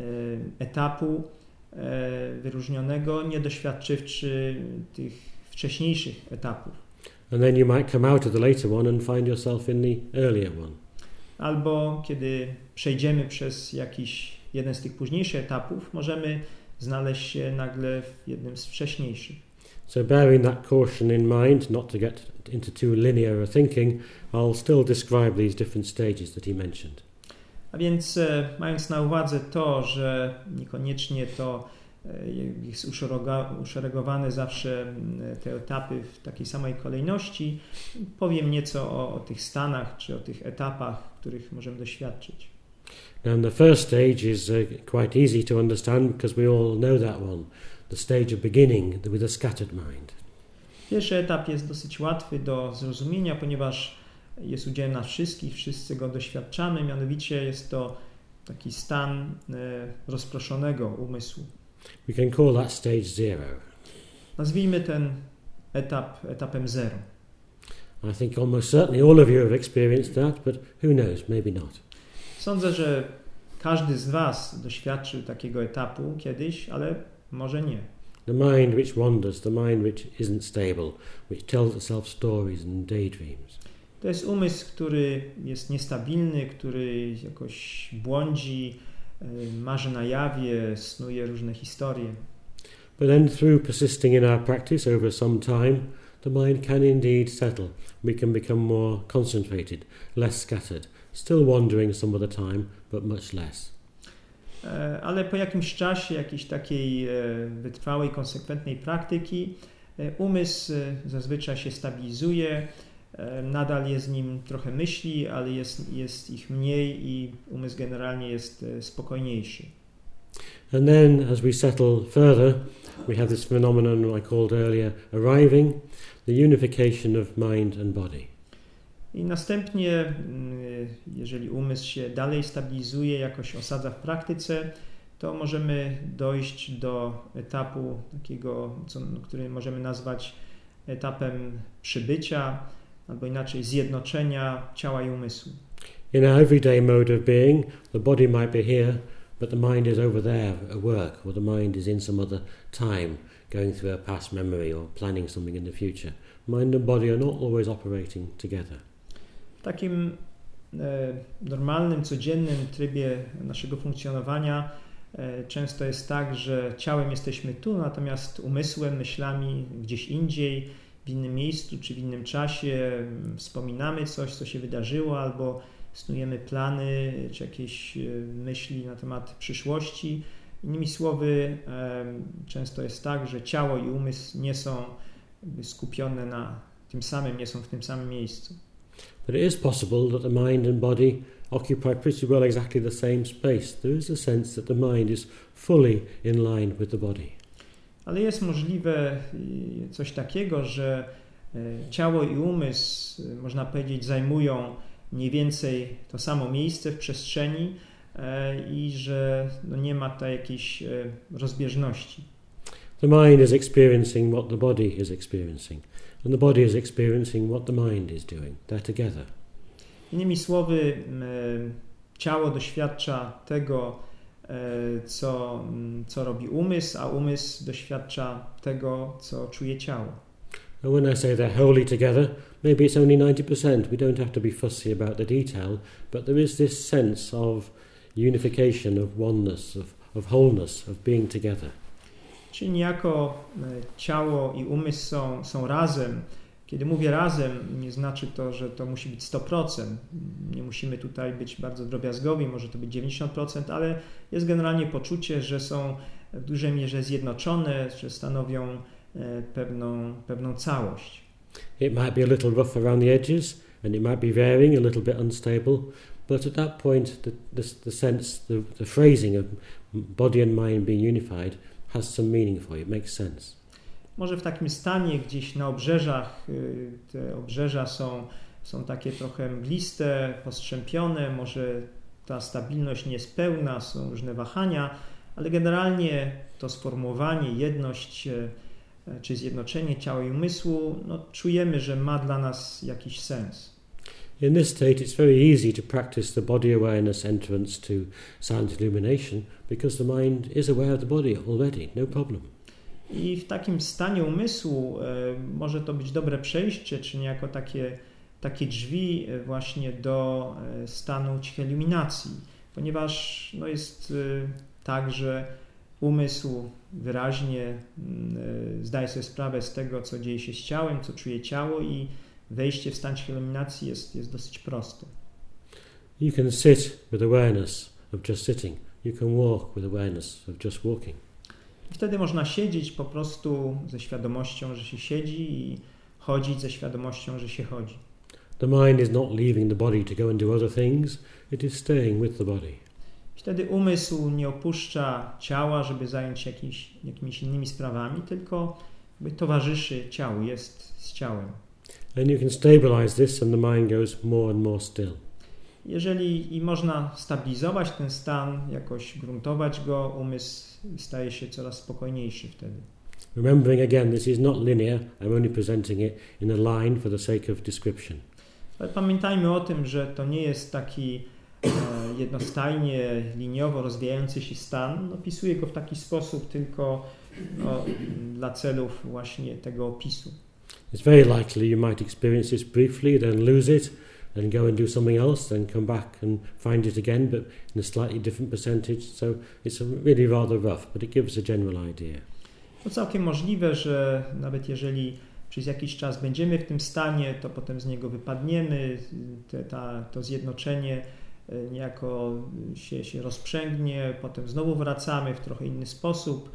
etapu wyróżnionego, nie doświadczywszy tych wcześniejszych etapów. And then you might come out of the later one and find yourself in the earlier one. Albo kiedy przejdziemy przez jakiś jeden z tych późniejszych etapów, możemy znaleźć się nagle w jednym z wcześniejszych. So bearing that caution in mind, not to get into too linear a thinking, I'll still describe these different stages that he mentioned. A więc e, mając na uwadze to, że niekoniecznie to e, jest uszeregowane zawsze te etapy w takiej samej kolejności, powiem nieco o, o tych stanach czy o tych etapach, których możemy doświadczyć. And the first stage is uh, quite easy to understand because we all know that one, the stage of beginning with a scattered mind. Pierwszy etap jest dosyć łatwy do zrozumienia, ponieważ jest udziałem nas wszystkich, wszyscy go doświadczamy, mianowicie jest to taki stan e, rozproszonego umysłu. We can call that stage zero. Nazwijmy ten etap etapem zero. I think almost certainly all of you have experienced that, but who knows, maybe not. Sądzę, że każdy z was doświadczył takiego etapu kiedyś, ale może nie. The mind which wanders, the mind which isn't stable, which tells itself stories and daydreams. To jest umysł, który jest niestabilny, który jakoś błądzi, marzy na jawie, snuje różne historie. But then through persisting in our practice over some time, the mind can indeed settle. We can become more concentrated, less scattered, still wandering some of the time, but much less. Ale po jakimś czasie jakiejś takiej wytrwałej, konsekwentnej praktyki umysł zazwyczaj się stabilizuje, nadal jest w nim trochę myśli, ale jest, jest ich mniej i umysł generalnie jest spokojniejszy. And then as we settle further, we have this phenomenon I called earlier arriving, the unification of mind and body. I następnie, jeżeli umysł się dalej stabilizuje, jakoś osadza w praktyce, to możemy dojść do etapu takiego, co, który możemy nazwać etapem przybycia, albo inaczej zjednoczenia ciała i umysłu. In our everyday mode of being, the body might be here, but the mind is over there at work, or the mind is in some other time, going through a past memory or planning something in the future. Mind and body are not always operating together. W takim e, normalnym, codziennym trybie naszego funkcjonowania e, często jest tak, że ciałem jesteśmy tu, natomiast umysłem, myślami gdzieś indziej, w innym miejscu czy w innym czasie wspominamy coś, co się wydarzyło, albo snujemy plany czy jakieś myśli na temat przyszłości. Innymi słowy, często jest tak, że ciało i umysł nie są skupione na tym samym, nie są w tym samym miejscu. But it is possible that the mind and body occupy pretty well exactly the same space. There is a sense that the mind is fully in line with the body. Ale jest możliwe coś takiego, że ciało i umysł, można powiedzieć, zajmują mniej więcej to samo miejsce w przestrzeni i że no nie ma tutaj jakiejś rozbieżności. The mind is experiencing what the body is experiencing, and the body is experiencing what the mind is doing. They're together. Innymi słowy, ciało doświadcza tego, co, co robi umysł, a umysł doświadcza tego, co czuje ciało. And when I say they're wholly together, maybe it's only ninety percent. We don't have to be fussy about the detail, but there is this sense of unification, of oneness, of, of wholeness, of being together. Czyli niejako ciało i umysł są, są razem. Kiedy mówię razem, nie znaczy to, że to musi być sto procent. Nie musimy tutaj być bardzo drobiazgowi, może to być dziewięćdziesiąt procent, ale jest generalnie poczucie, że są w dużej mierze zjednoczone, że stanowią pewną, pewną całość. It might be a little rough around the edges, and it might be varying, a little bit unstable, but at that point the, the, the sense, the, the phrasing of body and mind being unified has some meaning for you, it makes sense. Może w takim stanie gdzieś na obrzeżach, te obrzeża są, są takie trochę mgliste, postrzępione, może ta stabilność nie jest pełna, są różne wahania, ale generalnie to sformułowanie, jedność czy zjednoczenie ciała i umysłu, no, czujemy, że ma dla nas jakiś sens. In this state it's very easy to practice the body awareness entrance to silent illumination because the mind is aware of the body already, no problem. I w takim stanie umysłu e, może to być dobre przejście, czy niejako takie, takie drzwi właśnie do e, stanu cichej iluminacji, ponieważ no, jest e, tak, że umysł wyraźnie e, zdaje sobie sprawę z tego, co dzieje się z ciałem, co czuje ciało i wejście w stan cichej iluminacji jest, jest dosyć proste. You can sit with awareness of just sitting. You can walk with awareness of just walking. Wtedy można siedzieć po prostu ze świadomością, że się siedzi i chodzić ze świadomością, że się chodzi. The mind is not leaving the body to go and do other things. It is staying with the body. Wtedy umysł nie opuszcza ciała, żeby zająć się jakimiś, jakimiś innymi sprawami, tylko jakby towarzyszy ciału, jest z ciałem. And you can stabilize this and the mind goes more and more still. Jeżeli i można stabilizować ten stan, jakoś gruntować go, umysł staje się coraz spokojniejszy wtedy. Remembering again, this is not linear. I'm only presenting it in a line for the sake of description. Ale pamiętajmy o tym, że to nie jest taki e, jednostajnie, liniowo rozwijający się stan. Opisuję go w taki sposób tylko no, dla celów właśnie tego opisu. It's very likely you might experience this briefly, then lose it, then go and do something else, then come back and find it again, but in a slightly different percentage. So it's really rather rough, but it gives a general idea. To całkiem możliwe, że nawet jeżeli przez jakiś czas będziemy w tym stanie, to potem z niego wypadniemy, te, ta, to zjednoczenie niejako się, się rozprzęgnie, potem znowu wracamy w trochę inny sposób,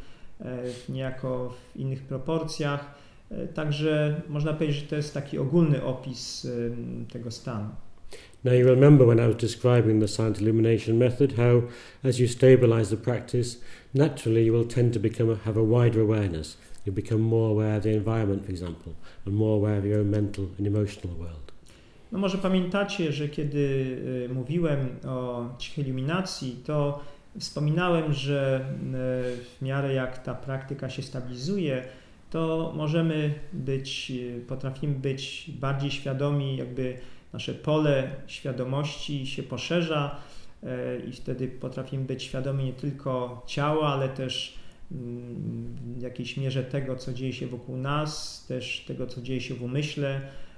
niejako w innych proporcjach. Także można powiedzieć, że to jest taki ogólny opis tego stanu. Now you remember when I was describing the silent illumination method, how as you stabilize the practice, naturally you will tend to become have a wider awareness. You become more aware of the environment, for example, and more aware of your own mental and emotional world. No może pamiętacie, że kiedy mówiłem o cichej iluminacji, to wspominałem, że w miarę jak ta praktyka się stabilizuje, to możemy być, potrafimy być bardziej świadomi, jakby nasze pole świadomości się poszerza i wtedy potrafimy być świadomi nie tylko ciała, ale też w jakiejś mierze tego, co dzieje się wokół nas, też tego, co dzieje się w umyśle,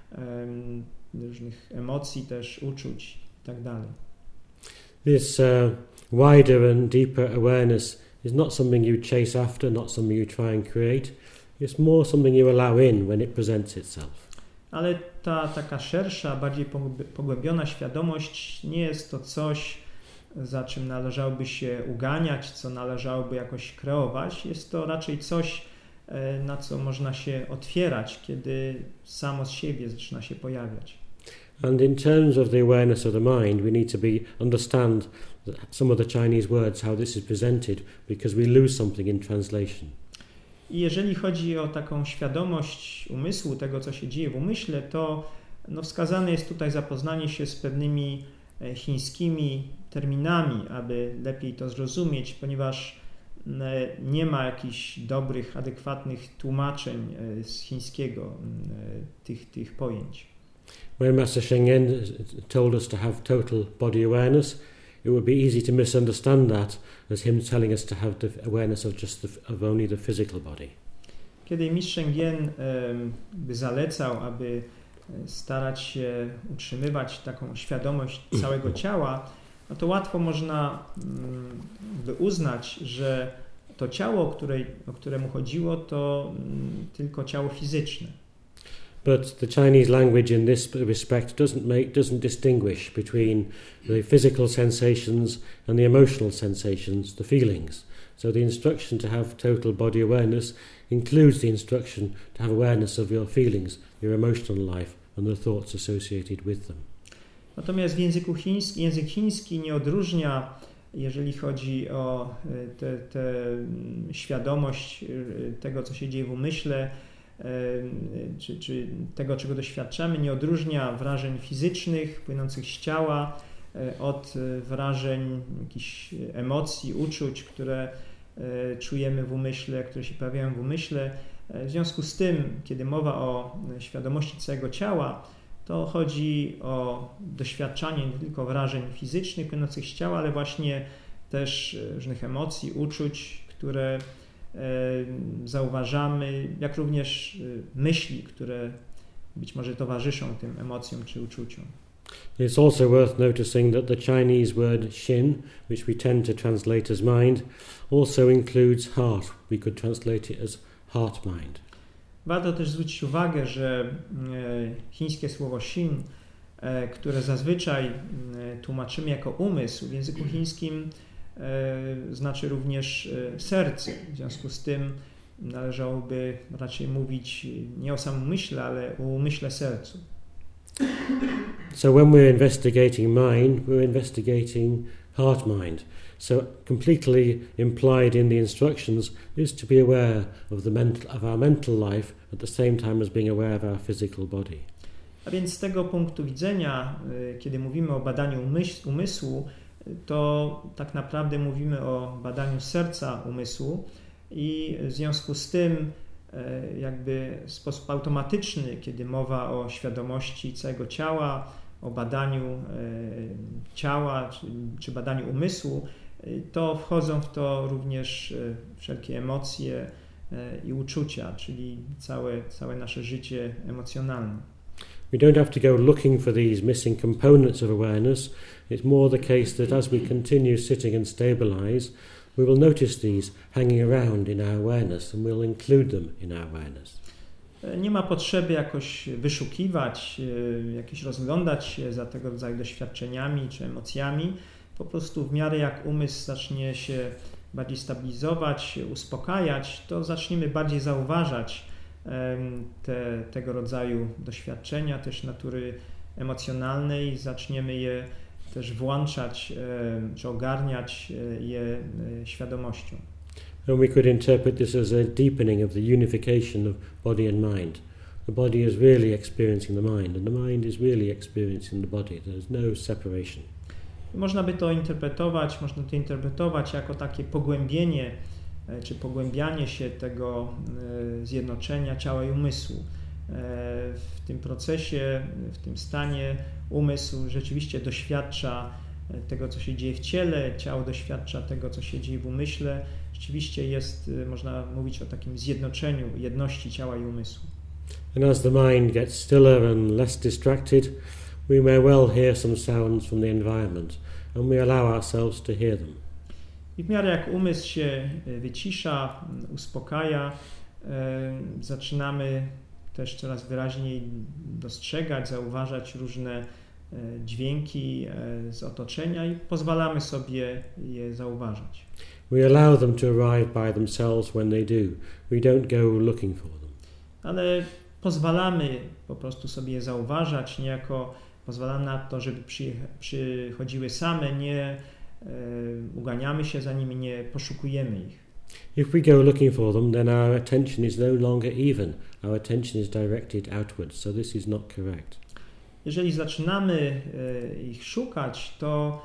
różnych emocji, też uczuć i tak dalej. This uh, wider and deeper awareness is not something you chase after, not something you try and create. It's more something you allow in when it presents itself. Ale ta taka szersza, bardziej pogłębiona świadomość nie jest to coś, za czym należałoby się uganiać, co należałoby jakoś kreować. Jest to raczej coś, na co można się otwierać, kiedy samo z siebie zaczyna się pojawiać. And in terms of the awareness of the mind, we need to be understand some of the Chinese words, how this is presented, because we lose something in translation. I jeżeli chodzi o taką świadomość umysłu, tego co się dzieje w umyśle, to no, wskazane jest tutaj zapoznanie się z pewnymi chińskimi terminami, aby lepiej to zrozumieć, ponieważ nie ma jakichś dobrych, adekwatnych tłumaczeń z chińskiego tych, tych pojęć. When Master Sheng Yen told us to have total body awareness, it would be easy to misunderstand that as him telling us to have the awareness of just the, of only the physical body. Kiedy Mistrz Sheng Yen by zalecał, aby starać się utrzymywać taką świadomość całego ciała, no to łatwo można by uznać, że to ciało, o, której, o które mu chodziło, to tylko ciało fizyczne. But the Chinese language in this respect doesn't make doesn't distinguish between the physical sensations and the emotional sensations, the feelings. So the instruction to have total body awareness includes the instruction to have awareness of your feelings, your emotional life and the thoughts associated with them. Natomiast w języku chińskim, język chiński nie odróżnia, jeżeli chodzi o tę te, te świadomość tego, co się dzieje w umyśle, Czy, czy tego, czego doświadczamy, nie odróżnia wrażeń fizycznych płynących z ciała od wrażeń, jakichś emocji, uczuć, które czujemy w umyśle, które się pojawiają w umyśle. W związku z tym, kiedy mowa o świadomości całego ciała, to chodzi o doświadczanie nie tylko wrażeń fizycznych płynących z ciała, ale właśnie też różnych emocji, uczuć, które zauważamy, jak również myśli, które być może towarzyszą tym emocjom czy uczuciom. It's also worth noticing that the Chinese word xin, which we tend to translate as mind, also includes heart. We could translate it as heart mind. Warto też zwrócić uwagę, że chińskie słowo xin, które zazwyczaj tłumaczymy jako umysł, w języku chińskim znaczy również serce. W związku z tym należałoby raczej mówić nie o samym umyśle, ale o umyśle sercu. So when we're investigating mind, we're investigating heart mind. So completely implied in the instructions is to be aware of the mental, of our mental life at the same time as being aware of our physical body. A więc z tego punktu widzenia, kiedy mówimy o badaniu umysł, umysłu, to tak naprawdę mówimy o badaniu serca umysłu i w związku z tym jakby w sposób automatyczny, kiedy mowa o świadomości całego ciała, o badaniu ciała czy, czy badaniu umysłu, to wchodzą w to również wszelkie emocje i uczucia, czyli całe, całe nasze życie emocjonalne. We don't have to go looking for these missing components of awareness. It's more the case that as we continue sitting and stabilize, we will notice these hanging around in our awareness and we'll include them in our awareness. Nie ma potrzeby jakoś wyszukiwać, jakoś rozglądać się za tego rodzaju doświadczeniami czy emocjami. Po prostu w miarę jak umysł zacznie się bardziej stabilizować, uspokajać, to zaczniemy bardziej zauważać te, tego rodzaju doświadczenia, też natury emocjonalnej, zaczniemy je też włączać czy ogarniać je świadomością. And we could interpret this as a deepening of the unification of body and mind, the body is really experiencing the mind, and the mind is really experiencing the body. There's no separation. Można by to interpretować, można to interpretować jako takie pogłębienie czy pogłębianie się tego zjednoczenia ciała i umysłu. W tym procesie, w tym stanie umysł rzeczywiście doświadcza tego, co się dzieje w ciele, ciało doświadcza tego, co się dzieje w umyśle. Rzeczywiście jest, można mówić o takim zjednoczeniu, jedności ciała i umysłu. And as the mind gets stiller and less distracted, we may well hear some sounds from the environment, and we allow ourselves to hear them. I w miarę jak umysł się wycisza, uspokaja, zaczynamy też coraz wyraźniej dostrzegać, zauważać różne dźwięki z otoczenia i pozwalamy sobie je zauważać. We allow them to arrive by themselves when they do. We don't go looking for them. Ale pozwalamy po prostu sobie je zauważać, niejako pozwalamy na to, żeby przychodziły same, nie uganiamy się za nimi, nie poszukujemy ich. If we go looking for them, then our attention is no longer even. Our attention is directed outwards, so this is not correct. Jeżeli zaczynamy ich szukać, to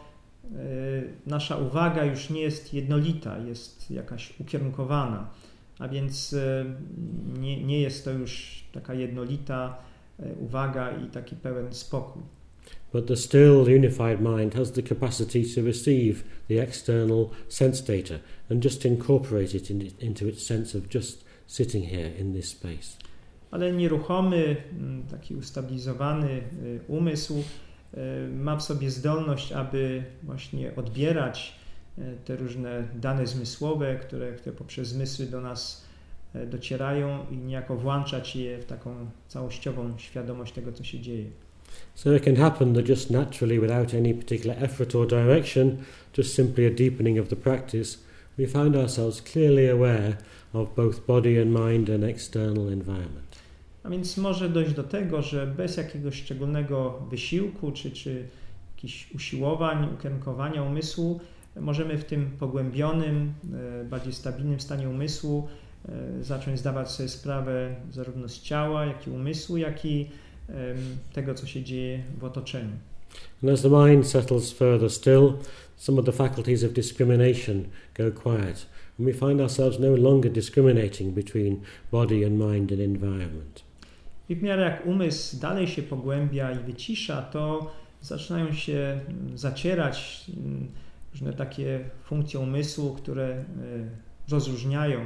nasza uwaga już nie jest jednolita, jest jakaś ukierunkowana, a więc nie, nie jest to już taka jednolita uwaga i taki pełen spokój. But the still unified mind has the capacity to receive the external sense data and just incorporate it in, into its sense of just sitting here in this space. Ale nieruchomy, taki ustabilizowany umysł ma w sobie zdolność, aby właśnie odbierać te różne dane zmysłowe, które, które poprzez zmysły do nas docierają i niejako włączać je w taką całościową świadomość tego, co się dzieje. So it can happen that just naturally, without any particular effort or direction, just simply a deepening of the practice, we find ourselves clearly aware of both body and mind and external environment. A więc może dojść do tego, że bez jakiegoś szczególnego wysiłku czy, czy jakichś usiłowań, ukierunkowania umysłu możemy w tym pogłębionym, bardziej stabilnym stanie umysłu zacząć zdawać sobie sprawę zarówno z ciała, jak i umysłu, jak i tego, co się dzieje w otoczeniu. And as the mind settles further still, some of the faculties of discrimination go quiet, and we find ourselves no longer discriminating between body and mind and environment. I w miarę jak umysł dalej się pogłębia i wycisza, to zaczynają się zacierać różne takie funkcje umysłu, które rozróżniają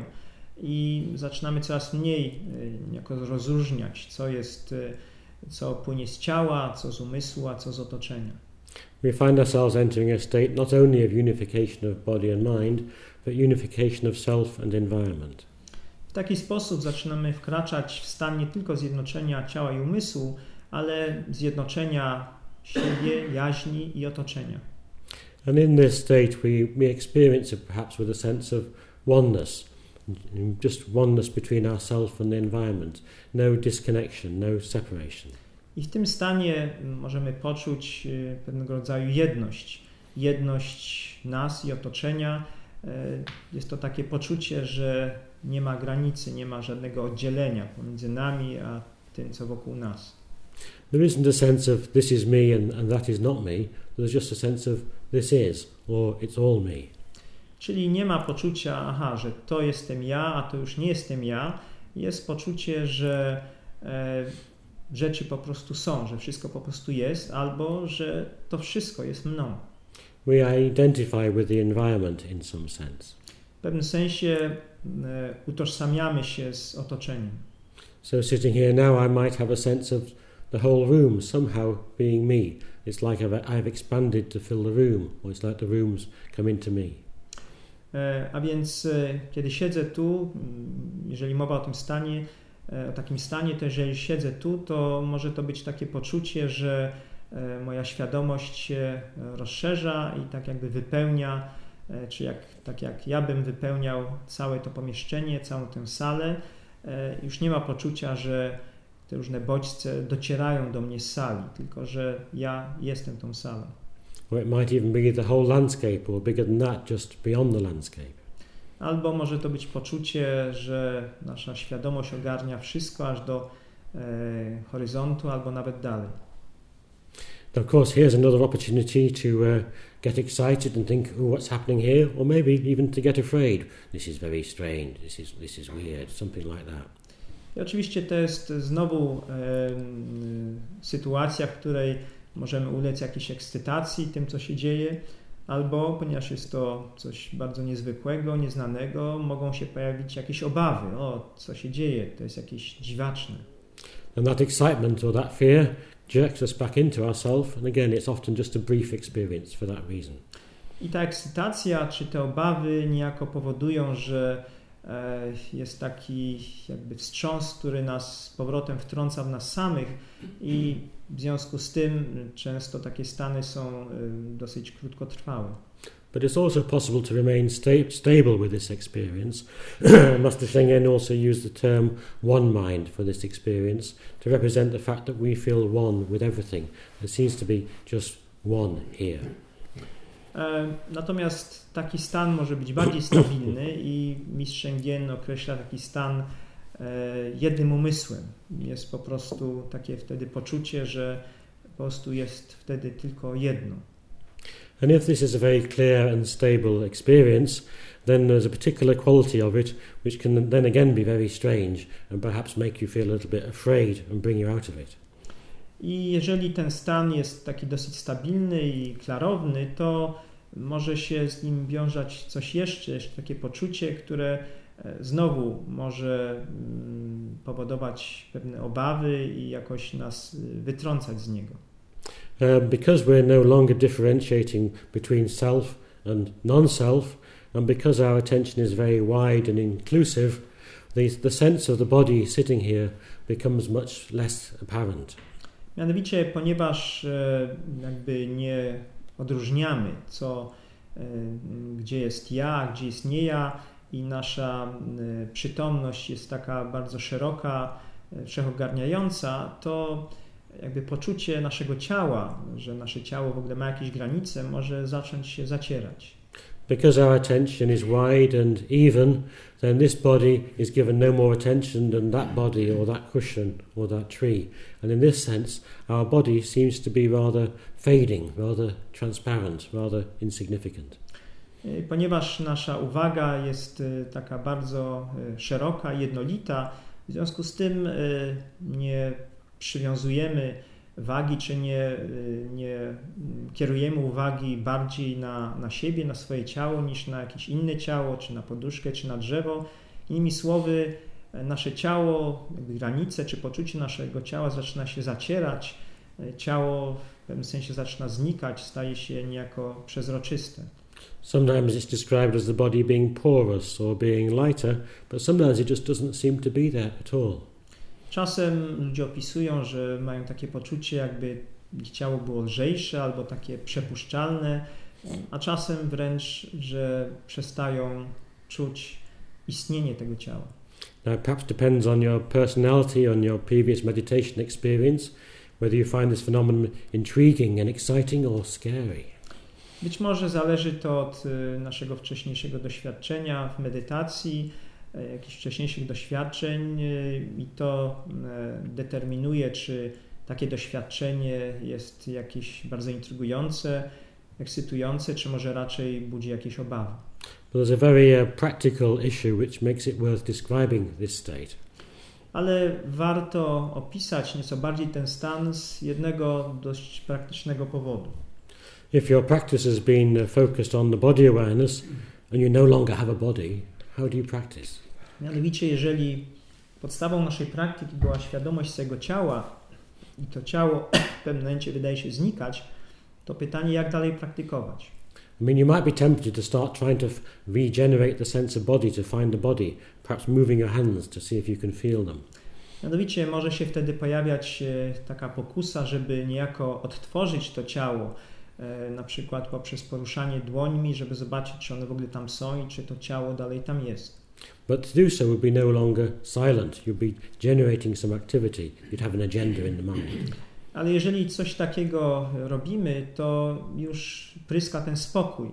i zaczynamy coraz mniej jako rozróżniać, co jest, co płynie z ciała, co z umysłu, a co z otoczenia. We find ourselves entering a state not only of unification of body and mind, but unification of self and environment. W taki sposób zaczynamy wkraczać w stan nie tylko zjednoczenia ciała i umysłu, ale zjednoczenia siebie, jaźni i otoczenia. And in this state we, we experience it perhaps with a sense of oneness, just oneness between ourselves and the environment, no disconnection, no separation. I w tym stanie możemy poczuć pewnego rodzaju jedność, jedność nas i otoczenia. Jest to takie poczucie, że nie ma granicy, nie ma żadnego oddzielenia pomiędzy nami a tym, co wokół nas. There isn't a sense of this is me and, and that is not me. There's just a sense of this is or it's all me. Czyli nie ma poczucia, aha, że to jestem ja, a to już nie jestem ja. Jest poczucie, że e, rzeczy po prostu są, że wszystko po prostu jest, albo że to wszystko jest mną. We identify with the environment in some sense. W pewnym sensie e, utożsamiamy się z otoczeniem. So sitting here now, I might have a sense of the whole room somehow being me. It's like I've, I've expanded to fill the room, or it's like the room's come into me. E, a więc e, kiedy siedzę tu, jeżeli mowa o tym stanie, e, o takim stanie, to jeżeli siedzę tu, to może to być takie poczucie, że e, moja świadomość się rozszerza i tak jakby wypełnia, e, czy jak, tak jak ja bym wypełniał całe to pomieszczenie, całą tę salę. E, już nie ma poczucia, że te różne bodźce docierają do mnie z sali, tylko że ja jestem tą salą. Or it might even be the whole landscape, or bigger than that, just beyond the landscape. Albo może to być poczucie, że nasza świadomość ogarnia wszystko, aż do e, horyzontu albo nawet dalej. Of course, here's another opportunity to uh, get excited and think, oh, what's happening here? Or maybe even to get afraid. This is very strange, this is, this is weird, something like that. I oczywiście to jest znowu e, sytuacja, w której możemy ulec jakiejś ekscytacji tym, co się dzieje, albo, ponieważ jest to coś bardzo niezwykłego, nieznanego, mogą się pojawić jakieś obawy. O, co się dzieje? To jest jakieś dziwaczne. And that excitement or that fear jerks us back into ourselves, and again, it's often just a brief experience for that reason. I ta ekscytacja, czy te obawy niejako powodują, że e, jest taki jakby wstrząs, który nas z powrotem wtrąca w nas samych i w związku z tym często takie stany są e, dosyć krótkotrwałe. But it's also possible to remain sta- stable with this experience. Master Shingen also used the term one mind for this experience to represent the fact that we feel one with everything. There seems to be just one here. E, natomiast taki stan może być bardziej stabilny i mistrz Shengen określa taki stan e, jednym umysłem. Jest po prostu takie wtedy poczucie, że po prostu jest wtedy tylko jedno. And if this is a very clear and stable experience, then there's a particular quality of it which can then again be very strange and perhaps make you feel a little bit afraid and bring you out of it. I jeżeli ten stan jest taki dosyć stabilny i klarowny, to może się z nim wiązać coś jeszcze, jeszcze takie poczucie, które znowu może powodować pewne obawy i jakoś nas wytrącać z niego. Uh, because we're no longer differentiating between self and non-self, and because our attention is very wide and inclusive, the, the sense of the body sitting here becomes much less apparent. Mianowicie, ponieważ jakby nie odróżniamy, co, gdzie jest ja, gdzie jest nie ja i nasza przytomność jest taka bardzo szeroka, wszechogarniająca, to jakby poczucie naszego ciała, że nasze ciało w ogóle ma jakieś granice, może zacząć się zacierać. Because our attention is wide and even, then this body is given no more attention than that body or that cushion or that tree. And in this sense, our body seems to be rather fading, rather transparent, rather insignificant. Ponieważ nasza uwaga jest taka bardzo szeroka, jednolita, w związku z tym nie przywiązujemy wagi, czy nie, nie kierujemy uwagi bardziej na, na siebie, na swoje ciało, niż na jakieś inne ciało, czy na poduszkę, czy na drzewo. Innymi słowy, nasze ciało, jakby granice, czy poczucie naszego ciała zaczyna się zacierać, ciało w pewnym sensie zaczyna znikać, staje się niejako przezroczyste. Sometimes it's described as the body being porous or being lighter, but sometimes it just doesn't seem to be there at all. Czasem ludzie opisują, że mają takie poczucie, jakby ich ciało było lżejsze albo takie przepuszczalne, a czasem wręcz, że przestają czuć istnienie tego ciała. Now, it perhaps depends on your personality, on your previous meditation experience, whether you find this phenomenon intriguing and exciting or scary. Być może zależy to od naszego wcześniejszego doświadczenia w medytacji, jakichś wcześniejszych doświadczeń i to determinuje, czy takie doświadczenie jest jakieś bardzo intrygujące, ekscytujące, czy może raczej budzi jakieś obawy. But there's a very uh, practical issue which makes it worth describing this state. Ale warto opisać nieco bardziej ten stan z jednego dość praktycznego powodu. If your practice has been focused on the body awareness and you no longer have a body, how do you practice? Mianowicie, jeżeli podstawą naszej praktyki była świadomość swojego ciała i to ciało w pewnym momencie wydaje się znikać, to pytanie, jak dalej praktykować? I mean, you might be tempted to start trying to regenerate the sense of body, to find the body, perhaps moving your hands to see if you can feel them. Mianowicie może się wtedy pojawiać taka pokusa, żeby niejako odtworzyć to ciało, na przykład poprzez poruszanie dłońmi, żeby zobaczyć, czy one w ogóle tam są i czy to ciało dalej tam jest. But to do so would be no longer silent. You'd be generating some activity. You'd have an agenda in the mind. Ale jeżeli coś takiego robimy, to już pryska ten spokój.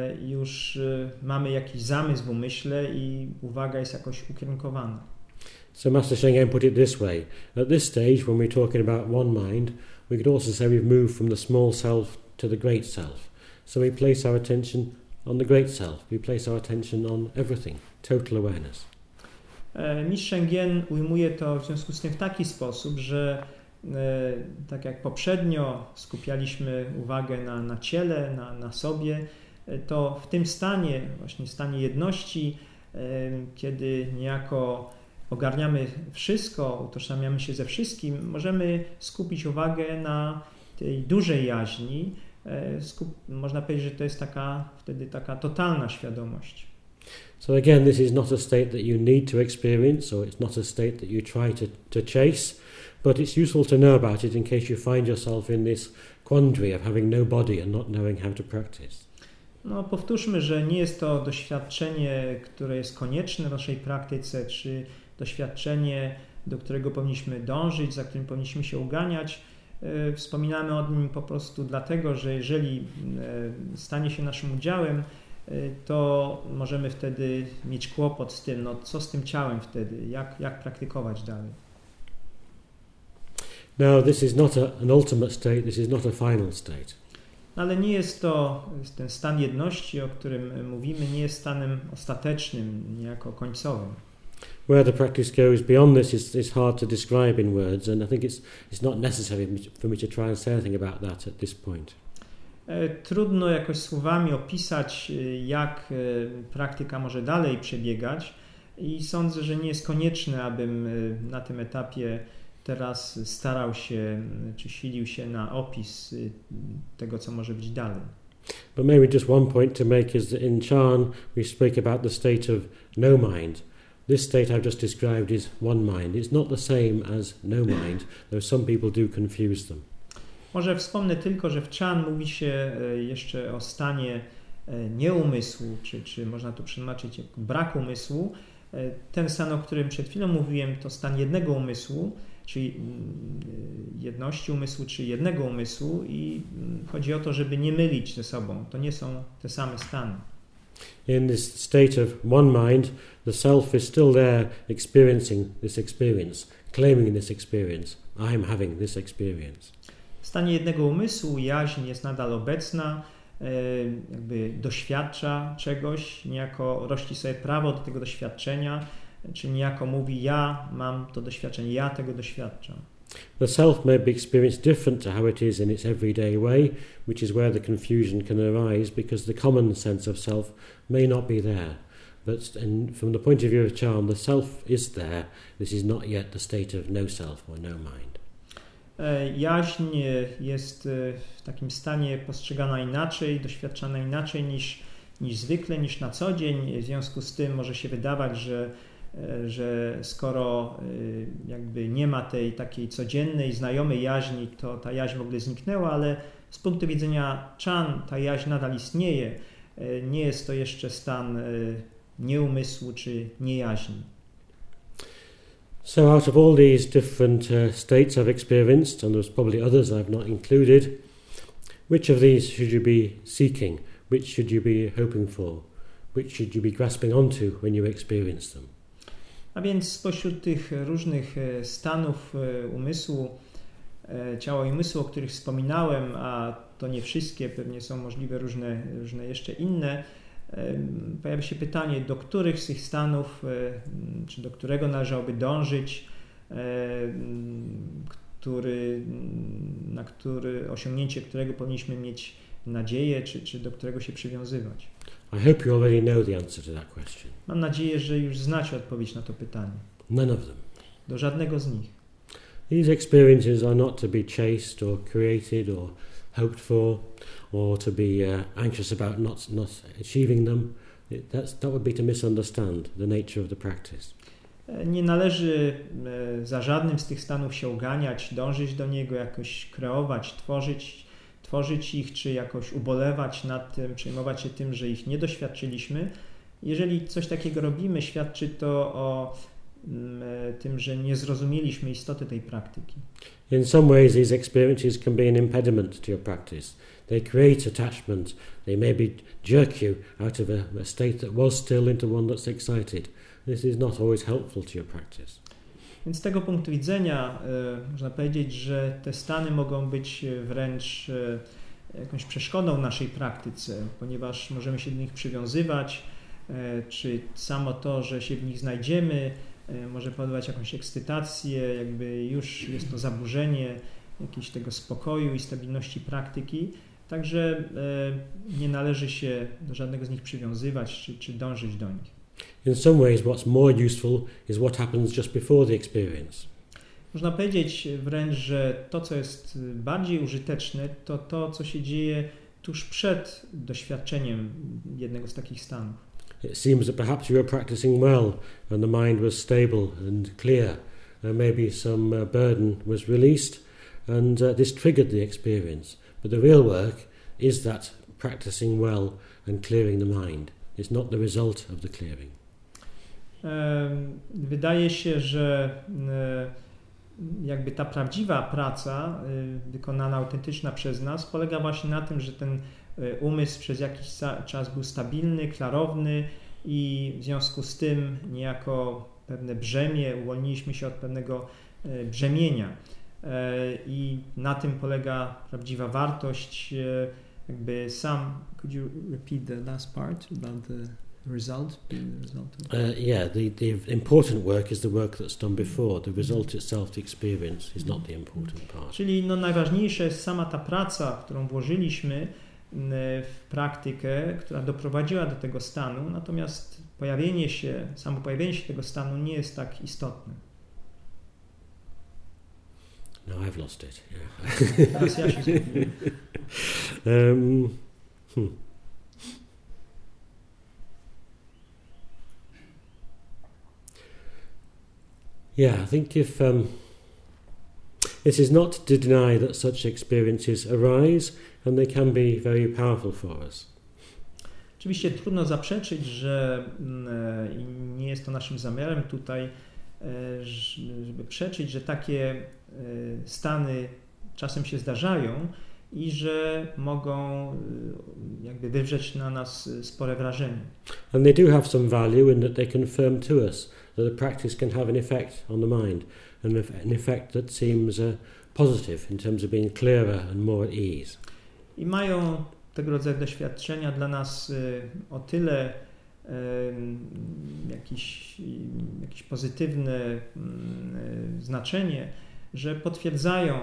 Już mamy jakiś zamysł w umyśle i uwaga jest jakoś ukierunkowana. So Master Sheng Yen put it this way. At this stage, when we're talking about one mind, we could also say we've moved from the small self to the great self. So we place our attention on the great self. We place our attention on everything, total awareness. Mistrz Sheng Yen ujmuje to w związku z tym w taki sposób, że e, tak jak poprzednio skupialiśmy uwagę na, na ciele, na, na sobie, to w tym stanie, właśnie stanie jedności, e, kiedy niejako ogarniamy wszystko, utożsamiamy się ze wszystkim, możemy skupić uwagę na tej dużej jaźni. E, skup, można powiedzieć, że to jest taka wtedy taka totalna świadomość. So again, this is not a state that you need to experience, or it's not a state that you try to, to chase, but it's useful to know about it in case you find yourself in this quandary of having no body and not knowing how to practice. No, powtórzmy, że nie jest to doświadczenie, które jest konieczne w naszej praktyce, czy doświadczenie, do którego powinniśmy dążyć, za którym powinniśmy się uganiać. Wspominamy o nim po prostu dlatego, że jeżeli stanie się naszym udziałem, to możemy wtedy mieć kłopot z tym, no co z tym ciałem wtedy, jak, jak praktykować dalej. Now this is not a, an ultimate state, this is not a final state. Ale nie jest to, ten stan jedności, o którym mówimy, nie jest stanem ostatecznym, niejako końcowym. Where the practice goes beyond this is, is hard to describe in words, and I think it's, it's not necessary for me to try and say anything about that at this point. Trudno jakoś słowami opisać, jak praktyka może dalej przebiegać i sądzę, że nie jest konieczne, abym na tym etapie teraz starał się, czy silił się na opis tego, co może być dalej. But maybe just one point to make is that in Chan we speak about the state of no mind. This state I've just described is one mind. It's not the same as no mind, though some people do confuse them. Może wspomnę tylko, że w Chan mówi się jeszcze o stanie nieumysłu, czy, czy można to przetłumaczyć jako brak umysłu. Ten stan, o którym przed chwilą mówiłem, to stan jednego umysłu, czyli jedności umysłu, czy jednego umysłu i chodzi o to, żeby nie mylić ze sobą. To nie są te same stany. In this state of one mind, the self is still there experiencing this experience, claiming this experience. I'm having this experience. W stanie jednego umysłu jaźń jest nadal obecna, jakby doświadcza czegoś, niejako rości sobie prawo do tego doświadczenia, czy niejako mówi ja mam to doświadczenie, ja tego doświadczam. The self may be experienced different to how it is in its everyday way, which is where the confusion can arise because the common sense of self may not be there. But in, from the point of view of Chan, the self is there. This is not yet the state of no self or no mind. Jaźń jest w takim stanie postrzegana inaczej, doświadczana inaczej niż, niż zwykle, niż na co dzień. W związku z tym może się wydawać, że, że skoro jakby nie ma tej takiej codziennej, znajomej jaźni, to ta jaźń w ogóle zniknęła, ale z punktu widzenia Chan ta jaźń nadal istnieje. Nie jest to jeszcze stan nieumysłu czy niejaźni. So out of all these different uh, states I've experienced, and there's probably others I've not included, which of these should you be seeking? Which should you be hoping for? Which should you be grasping onto when you experience them? A więc spośród tych różnych stanów umysłu, ciała i umysłu, o których wspominałem, a to nie wszystkie, pewnie są możliwe różne, różne jeszcze inne, pojawia się pytanie, do których z tych stanów, czy do którego należałoby dążyć, który, na który, osiągnięcie którego powinniśmy mieć nadzieję, czy, czy do którego się przywiązywać. I hope you already know the answer to that question. Mam nadzieję, że już znacie odpowiedź na to pytanie. None of them. Do żadnego z nich. These experiences are not to be chased or created or hoped for, or to be uh, anxious about not not achieving them. It, that's, that would be to misunderstand the nature of the practice. Nie należy za żadnym z tych stanów się uganiać, dążyć do niego, jakoś kreować, tworzyć, tworzyć ich, czy jakoś ubolewać nad tym, przejmować się tym, że ich nie doświadczyliśmy. Jeżeli coś takiego robimy, świadczy to o tym, że nie zrozumieliśmy istoty tej praktyki. In some ways these experiences can be an impediment to your practice. They create attachment. They maybe jerk you out of a, a state that was still into one that's excited. This is not always helpful to your practice. Więc z tego punktu widzenia e, można powiedzieć, że te stany mogą być wręcz e, jakąś przeszkodą w naszej praktyce, ponieważ możemy się do nich przywiązywać, e, czy samo to, że się w nich znajdziemy, e, może powodować jakąś ekscytację, jakby już jest to zaburzenie jakiegoś tego spokoju i stabilności praktyki. Także e, nie należy się do żadnego z nich przywiązywać, czy, czy dążyć do nich. In some ways, what's more useful is what happens just before the experience. Można powiedzieć wręcz, że to, co jest bardziej użyteczne, to to, co się dzieje tuż przed doświadczeniem jednego z takich stanów. It seems that perhaps you were practicing well and the mind was stable and clear, and maybe some uh, burden was released, and uh, this triggered the experience. But the real work is that practicing well and clearing the mind. It's not the result of the clearing. Wydaje się, że jakby ta prawdziwa praca wykonana, autentyczna przez nas polega właśnie na tym, że ten umysł przez jakiś czas był stabilny, klarowny i w związku z tym niejako pewne brzemię, uwolniliśmy się od pewnego brzemienia i na tym polega prawdziwa wartość. Jakby sam, could you repeat the last part about the result? The result of... uh, yeah, the, the important work is the work that's done before. The result itself, the experience, is not the important part. Czyli no, najważniejsza jest sama ta praca, którą włożyliśmy w praktykę, która doprowadziła do tego stanu, natomiast pojawienie się, samo pojawienie się tego stanu nie jest tak istotne. No, I've lost it. Yeah. Teraz ja się zgubiłem. um, hmm. Yeah, I think if um, this is not to deny that such experiences arise and they can be very powerful for us. Oczywiście trudno zaprzeczyć, że mm, nie jest to naszym zamiarem tutaj, żeby przeczyć, że takie stany czasem się zdarzają i że mogą jakby wywrzeć na nas spore wrażenie. And they do have some value in that they confirm to us that the practice can have an effect on the mind, and an effect that seems uh, positive in terms of being clearer and more at ease. I mają tego rodzaju doświadczenia dla nas o tyle jakieś, jakieś pozytywne znaczenie, że potwierdzają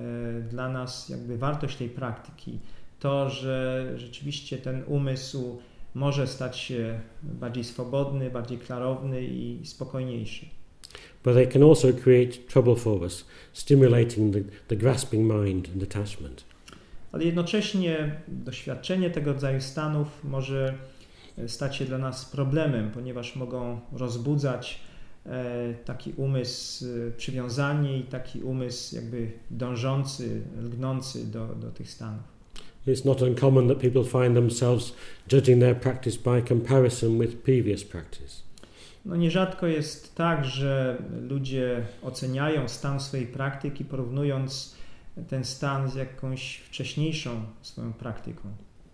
dla nas jakby wartość tej praktyki. To, że rzeczywiście ten umysł może stać się bardziej swobodny, bardziej klarowny i spokojniejszy. But they can also create trouble for us, stimulating the, the grasping mind and attachment. Ale jednocześnie doświadczenie tego rodzaju stanów może stać się dla nas problemem, ponieważ mogą rozbudzać e, taki umysł przywiązanie i taki umysł jakby dążący, lgnący do, do tych stanów. It's not uncommon that people find themselves judging their practice by comparison with previous practice. No nierzadko jest tak, że ludzie oceniają stan swojej praktyki, porównując ten stan z jakąś wcześniejszą swoją praktyką.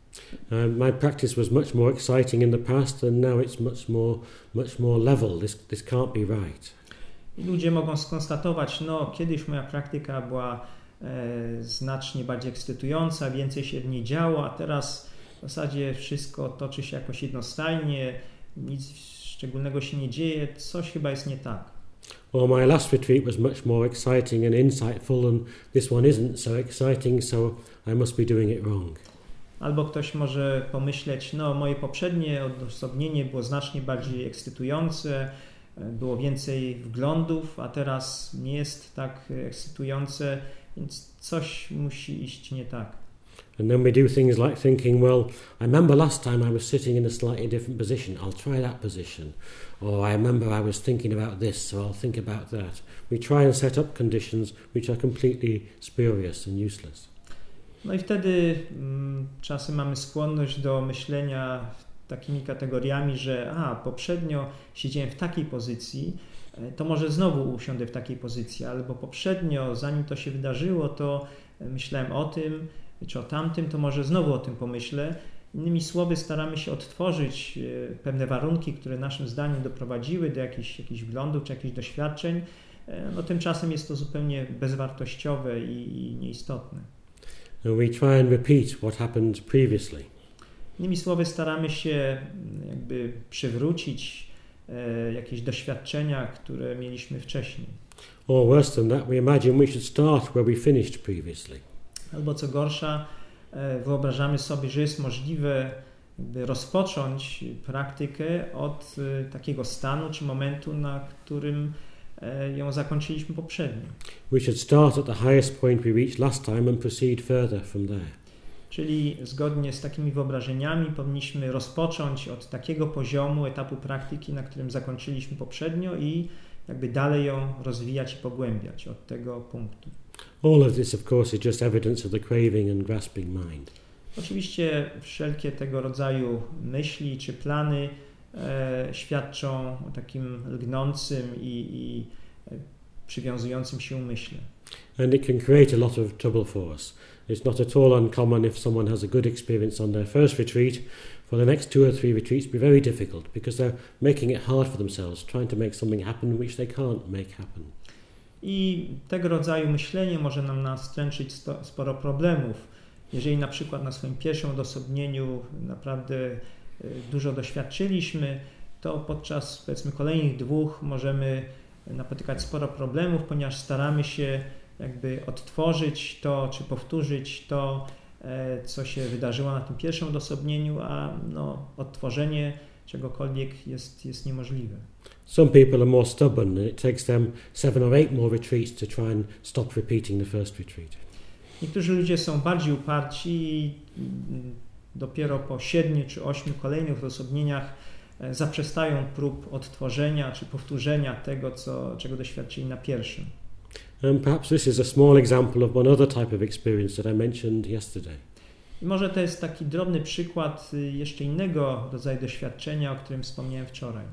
Uh, my practice was much more exciting in the past, and now it's much more, much more level. This, this can't be right. I ludzie mogą skonstatować, no kiedyś moja praktyka była e, znacznie bardziej ekscytująca, więcej się w niej działo, a teraz w zasadzie wszystko toczy się jakoś jednostajnie, nic szczególnego się nie dzieje, coś chyba jest nie tak. Well, my last retreat was much more exciting and insightful, and this one isn't so exciting, so I must be doing it wrong. Albo ktoś może pomyśleć, no moje poprzednie odosobnienie było znacznie bardziej ekscytujące, było więcej wglądów, a teraz nie jest tak ekscytujące, więc coś musi iść nie tak. And then we do things like thinking, well, I remember last time I was sitting in a slightly different position, I'll try that position. Or I remember I was thinking about this, so I'll think about that. We try and set up conditions which are completely spurious and useless. No i wtedy mm, czasem mamy skłonność do myślenia takimi kategoriami, że a, poprzednio siedziałem w takiej pozycji, to może znowu usiądę w takiej pozycji, albo poprzednio, zanim to się wydarzyło, to myślałem o tym, czy o tamtym, to może znowu o tym pomyślę. Innymi słowy, staramy się odtworzyć pewne warunki, które naszym zdaniem doprowadziły do jakichś, jakichś wglądów czy jakichś doświadczeń, no tymczasem jest to zupełnie bezwartościowe i, i nieistotne. And we try and repeat what happened previously. Innymi słowy, staramy się jakby przywrócić e, jakieś doświadczenia, które mieliśmy wcześniej. Or worse than that, we imagine we should start where we finished previously. Albo co gorsza, e, wyobrażamy sobie, że jest możliwe jakby rozpocząć praktykę od e, takiego stanu czy momentu, na którym e, ją zakończyliśmy poprzednio. We should start at the highest point we reached last time and proceed further from there. Czyli zgodnie z takimi wyobrażeniami powinniśmy rozpocząć od takiego poziomu, etapu praktyki, na którym zakończyliśmy poprzednio i jakby dalej ją rozwijać i pogłębiać od tego punktu. All of this, of course, is just evidence of the craving and grasping mind. Oczywiście wszelkie tego rodzaju myśli czy plany e, świadczą o takim lgnącym i, i e, przywiązującym się umyśle. And it can create a lot of trouble for us. It's not at all uncommon if someone has a good experience on their first retreat, for the next two or three retreats be very difficult because they're making it hard for themselves, trying to make something happen which they can't make happen. I tego rodzaju myślenie może nam nastręczyć sto, sporo problemów. Jeżeli na przykład na swoim pierwszym odosobnieniu naprawdę y, dużo doświadczyliśmy, to podczas powiedzmy kolejnych dwóch możemy napotykać sporo problemów, ponieważ staramy się jakby odtworzyć to, czy powtórzyć to, co się wydarzyło na tym pierwszym odosobnieniu, a no, odtworzenie czegokolwiek jest, jest niemożliwe. Some people are more stubborn and it takes them seven or eight more retreats to try and stop repeating the first retreat. Niektórzy ludzie są bardziej uparci i dopiero po siedmiu czy ośmiu kolejnych odosobnieniach zaprzestają prób odtworzenia czy powtórzenia tego, co, czego doświadczyli na pierwszym. And perhaps this is a small example of one other type of experience that I mentioned yesterday. I może to jest taki drobny przykład jeszcze innego rodzaju doświadczenia, o którym wspomniałem wczoraj.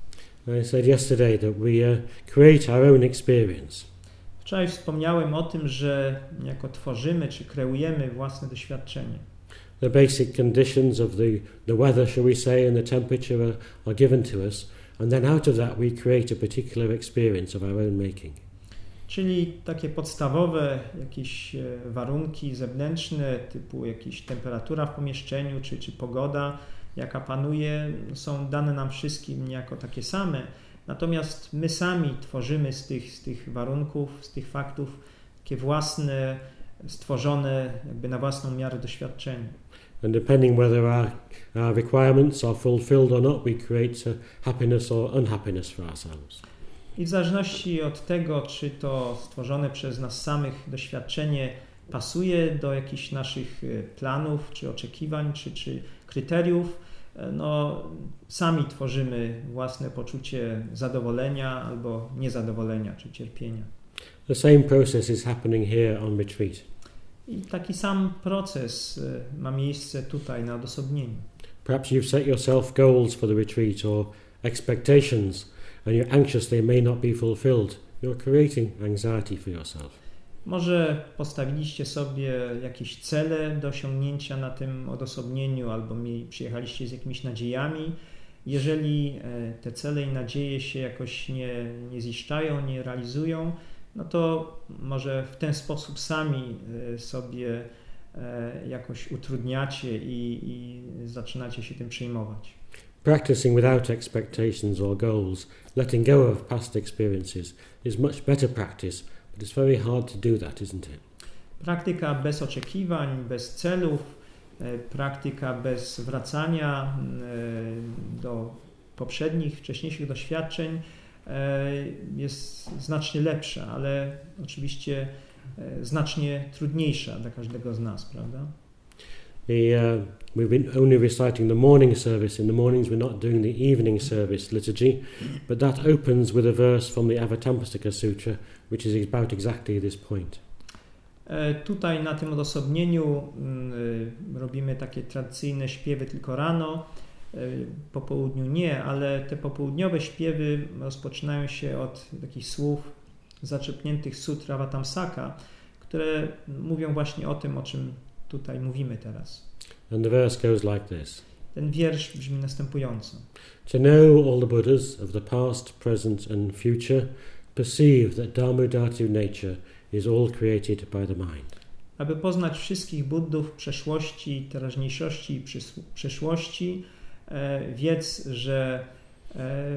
I said yesterday that we uh, create our own experience. Wczoraj wspomniałem o tym, że jako tworzymy czy kreujemy własne doświadczenie. The basic conditions of the, the weather, shall we say, and the temperature are, are given to us, and then out of that we create a particular experience of our own making. Czyli takie podstawowe jakieś warunki zewnętrzne, typu jakaś temperatura w pomieszczeniu, czy, czy pogoda, jaka panuje, są dane nam wszystkim niejako takie same. Natomiast my sami tworzymy z tych, z tych warunków, z tych faktów takie własne, stworzone jakby na własną miarę doświadczenie. And depending whether our, our requirements are fulfilled or not, we create a happiness or unhappiness for ourselves. I w zależności od tego, czy to stworzone przez nas samych doświadczenie pasuje do jakichś naszych planów, czy oczekiwań, czy, czy kryteriów, no sami tworzymy własne poczucie zadowolenia albo niezadowolenia, czy cierpienia. The same process is happening here on retreat. I taki sam proces ma miejsce tutaj na odosobnieniu. Perhaps you've set yourself goals for the retreat or expectations and you're anxious they may not be fulfilled. You're creating anxiety for yourself. Może postawiliście sobie jakieś cele do osiągnięcia na tym odosobnieniu albo mi, przyjechaliście z jakimiś nadziejami. Jeżeli te cele i nadzieje się jakoś nie, nie ziszczają, nie realizują, no to może w ten sposób sami sobie jakoś utrudniacie i, i zaczynacie się tym przejmować. Practicing without expectations or goals, letting go of past experiences is much better practice, but it's very hard to do that, isn't it? Praktyka bez oczekiwań, bez celów, praktyka bez wracania do poprzednich, wcześniejszych doświadczeń jest znacznie lepsza, ale oczywiście znacznie trudniejsza dla każdego z nas, prawda? The, uh, we've been only reciting the morning service. In the mornings we're not doing the evening service liturgy, but that opens with a verse from the Avatamsaka Sutra, which is about exactly this point. Tutaj na tym odosobnieniu y, robimy takie tradycyjne śpiewy tylko rano, y, po południu nie, ale te popołudniowe śpiewy rozpoczynają się od takich słów zaczerpniętych z Sutra Avatamsaka, które mówią właśnie o tym, o czym tutaj mówimy teraz. And the verse goes like this. Ten wiersz brzmi następująco. To know all the Buddhas of the past, present and future, perceive that Dharma Dhatu nature is all created by the mind. Aby poznać wszystkich Buddów przeszłości, teraźniejszości i przys- przyszłości, e, wiedz, że e,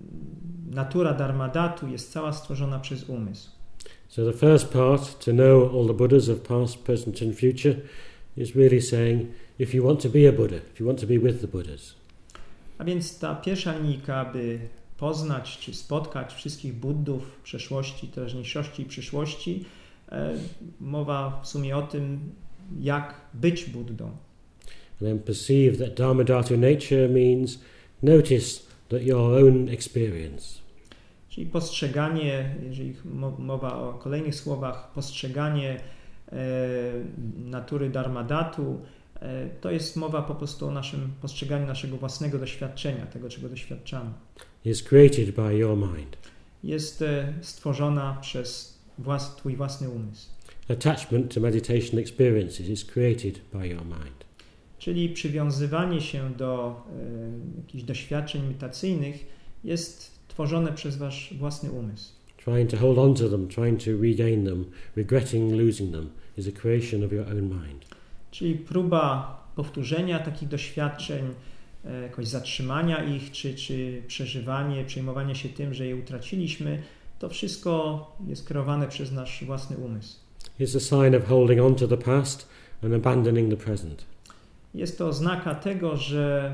natura Dharmadhatu jest cała stworzona przez umysł. So the first part, to know all the Buddhas of past, present and future, is really saying, if you want to be a Buddha, if you want to be with the Buddhas. A więc ta pierwsza linijka, aby poznać czy spotkać wszystkich Buddów przeszłości, teraźniejszości i przyszłości, e, mowa w sumie o tym, jak być Buddą. And then perceive that Dharma Dhatu nature means notice that your own experience. Czyli postrzeganie, jeżeli mowa o kolejnych słowach, postrzeganie e, natury Dharmadhatu, e, to jest mowa po prostu o naszym postrzeganiu naszego własnego doświadczenia, tego, czego doświadczamy. Is created by your mind. Jest e, stworzona przez włas, twój własny umysł. Attachment to meditation experiences is created by your mind. Czyli przywiązywanie się do e, jakichś doświadczeń medytacyjnych jest tworzone przez wasz własny umysł. Trying to hold on to them, trying to regain them, regretting losing them is a creation of your own mind. Czyli próba powtórzenia takich doświadczeń, e, jakoś zatrzymania ich, czy, czy przeżywanie, przejmowanie się tym, że je utraciliśmy, to wszystko jest kreowane przez nasz własny umysł. It's a sign of holding on to the past and abandoning the present. Jest to oznaka tego, że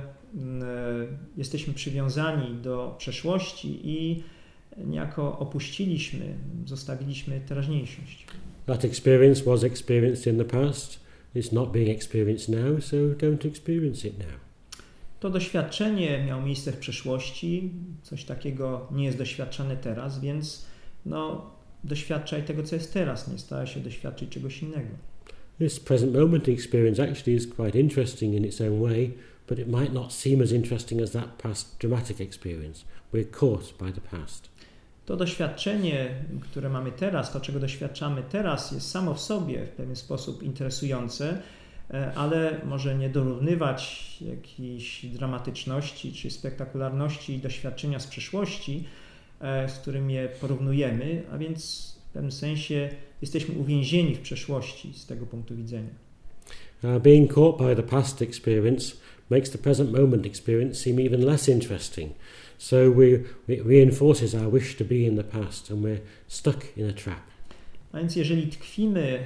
e, jesteśmy przywiązani do przeszłości i niejako opuściliśmy, zostawiliśmy teraźniejszość. That experience was experienced in the past. It's not being experienced now, so don't experience it now. To doświadczenie miało miejsce w przeszłości, coś takiego nie jest doświadczane teraz, więc no, doświadczaj tego, co jest teraz, nie staraj się doświadczyć czegoś innego. This present moment experience actually is quite interesting in its own way, but it might not seem as interesting as that past dramatic experience. We're caught by the past. To doświadczenie, które mamy teraz, to czego doświadczamy teraz, jest samo w sobie w pewien sposób interesujące, ale może nie dorównywać jakiejś dramatyczności czy spektakularności doświadczenia z przeszłości, z którym je porównujemy, a więc w pewnym sensie jesteśmy uwięzieni w przeszłości z tego punktu widzenia. Uh, being caught by the past experience makes the present moment experience seem even less interesting. So we, it reinforces our wish to be in the past and we're stuck in a trap. A więc jeżeli tkwimy,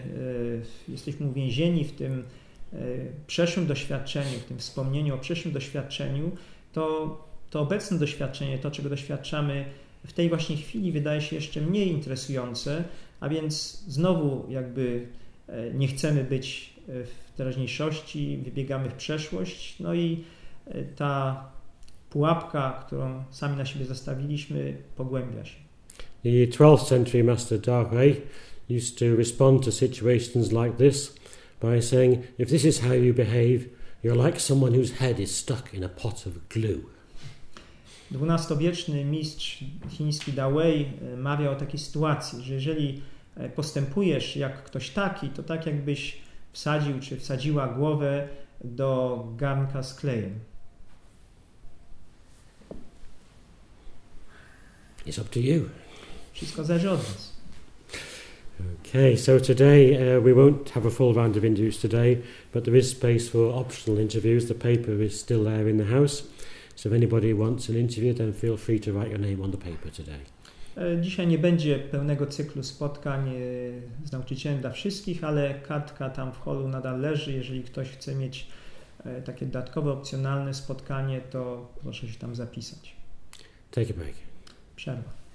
y, jesteśmy uwięzieni w tym y, przeszłym doświadczeniu, w tym wspomnieniu o przeszłym doświadczeniu, to to obecne doświadczenie, to czego doświadczamy w tej właśnie chwili, wydaje się jeszcze mniej interesujące, a więc znowu jakby y, nie chcemy być w teraźniejszości, wybiegamy w przeszłość, no i y, ta pułapka, którą sami na siebie zostawiliśmy, pogłębia się. The twelfth century Master Dawei used to respond to situations like this by saying, if this is how you behave, you're like someone whose head is stuck in a pot of glue. dwunastowieczny mistrz chiński Dawei mawiał o takiej sytuacji, że jeżeli postępujesz jak ktoś taki, to tak jakbyś wsadził czy wsadziła głowę do garnka z klejem. It's up to you. Wszystko zależy od nas. Okay, so today uh, we won't have a full round of interviews today, but there is space for optional interviews. The paper is still there in the house, so if anybody wants an interview, then feel free to write your name on the paper today. Dzisiaj nie będzie pełnego cyklu spotkań z nauczycielem dla wszystkich, ale kartka tam w holu nadal leży. Jeżeli ktoś chce mieć takie dodatkowe, opcjonalne spotkanie, to proszę się tam zapisać. Take a break. Przerwa.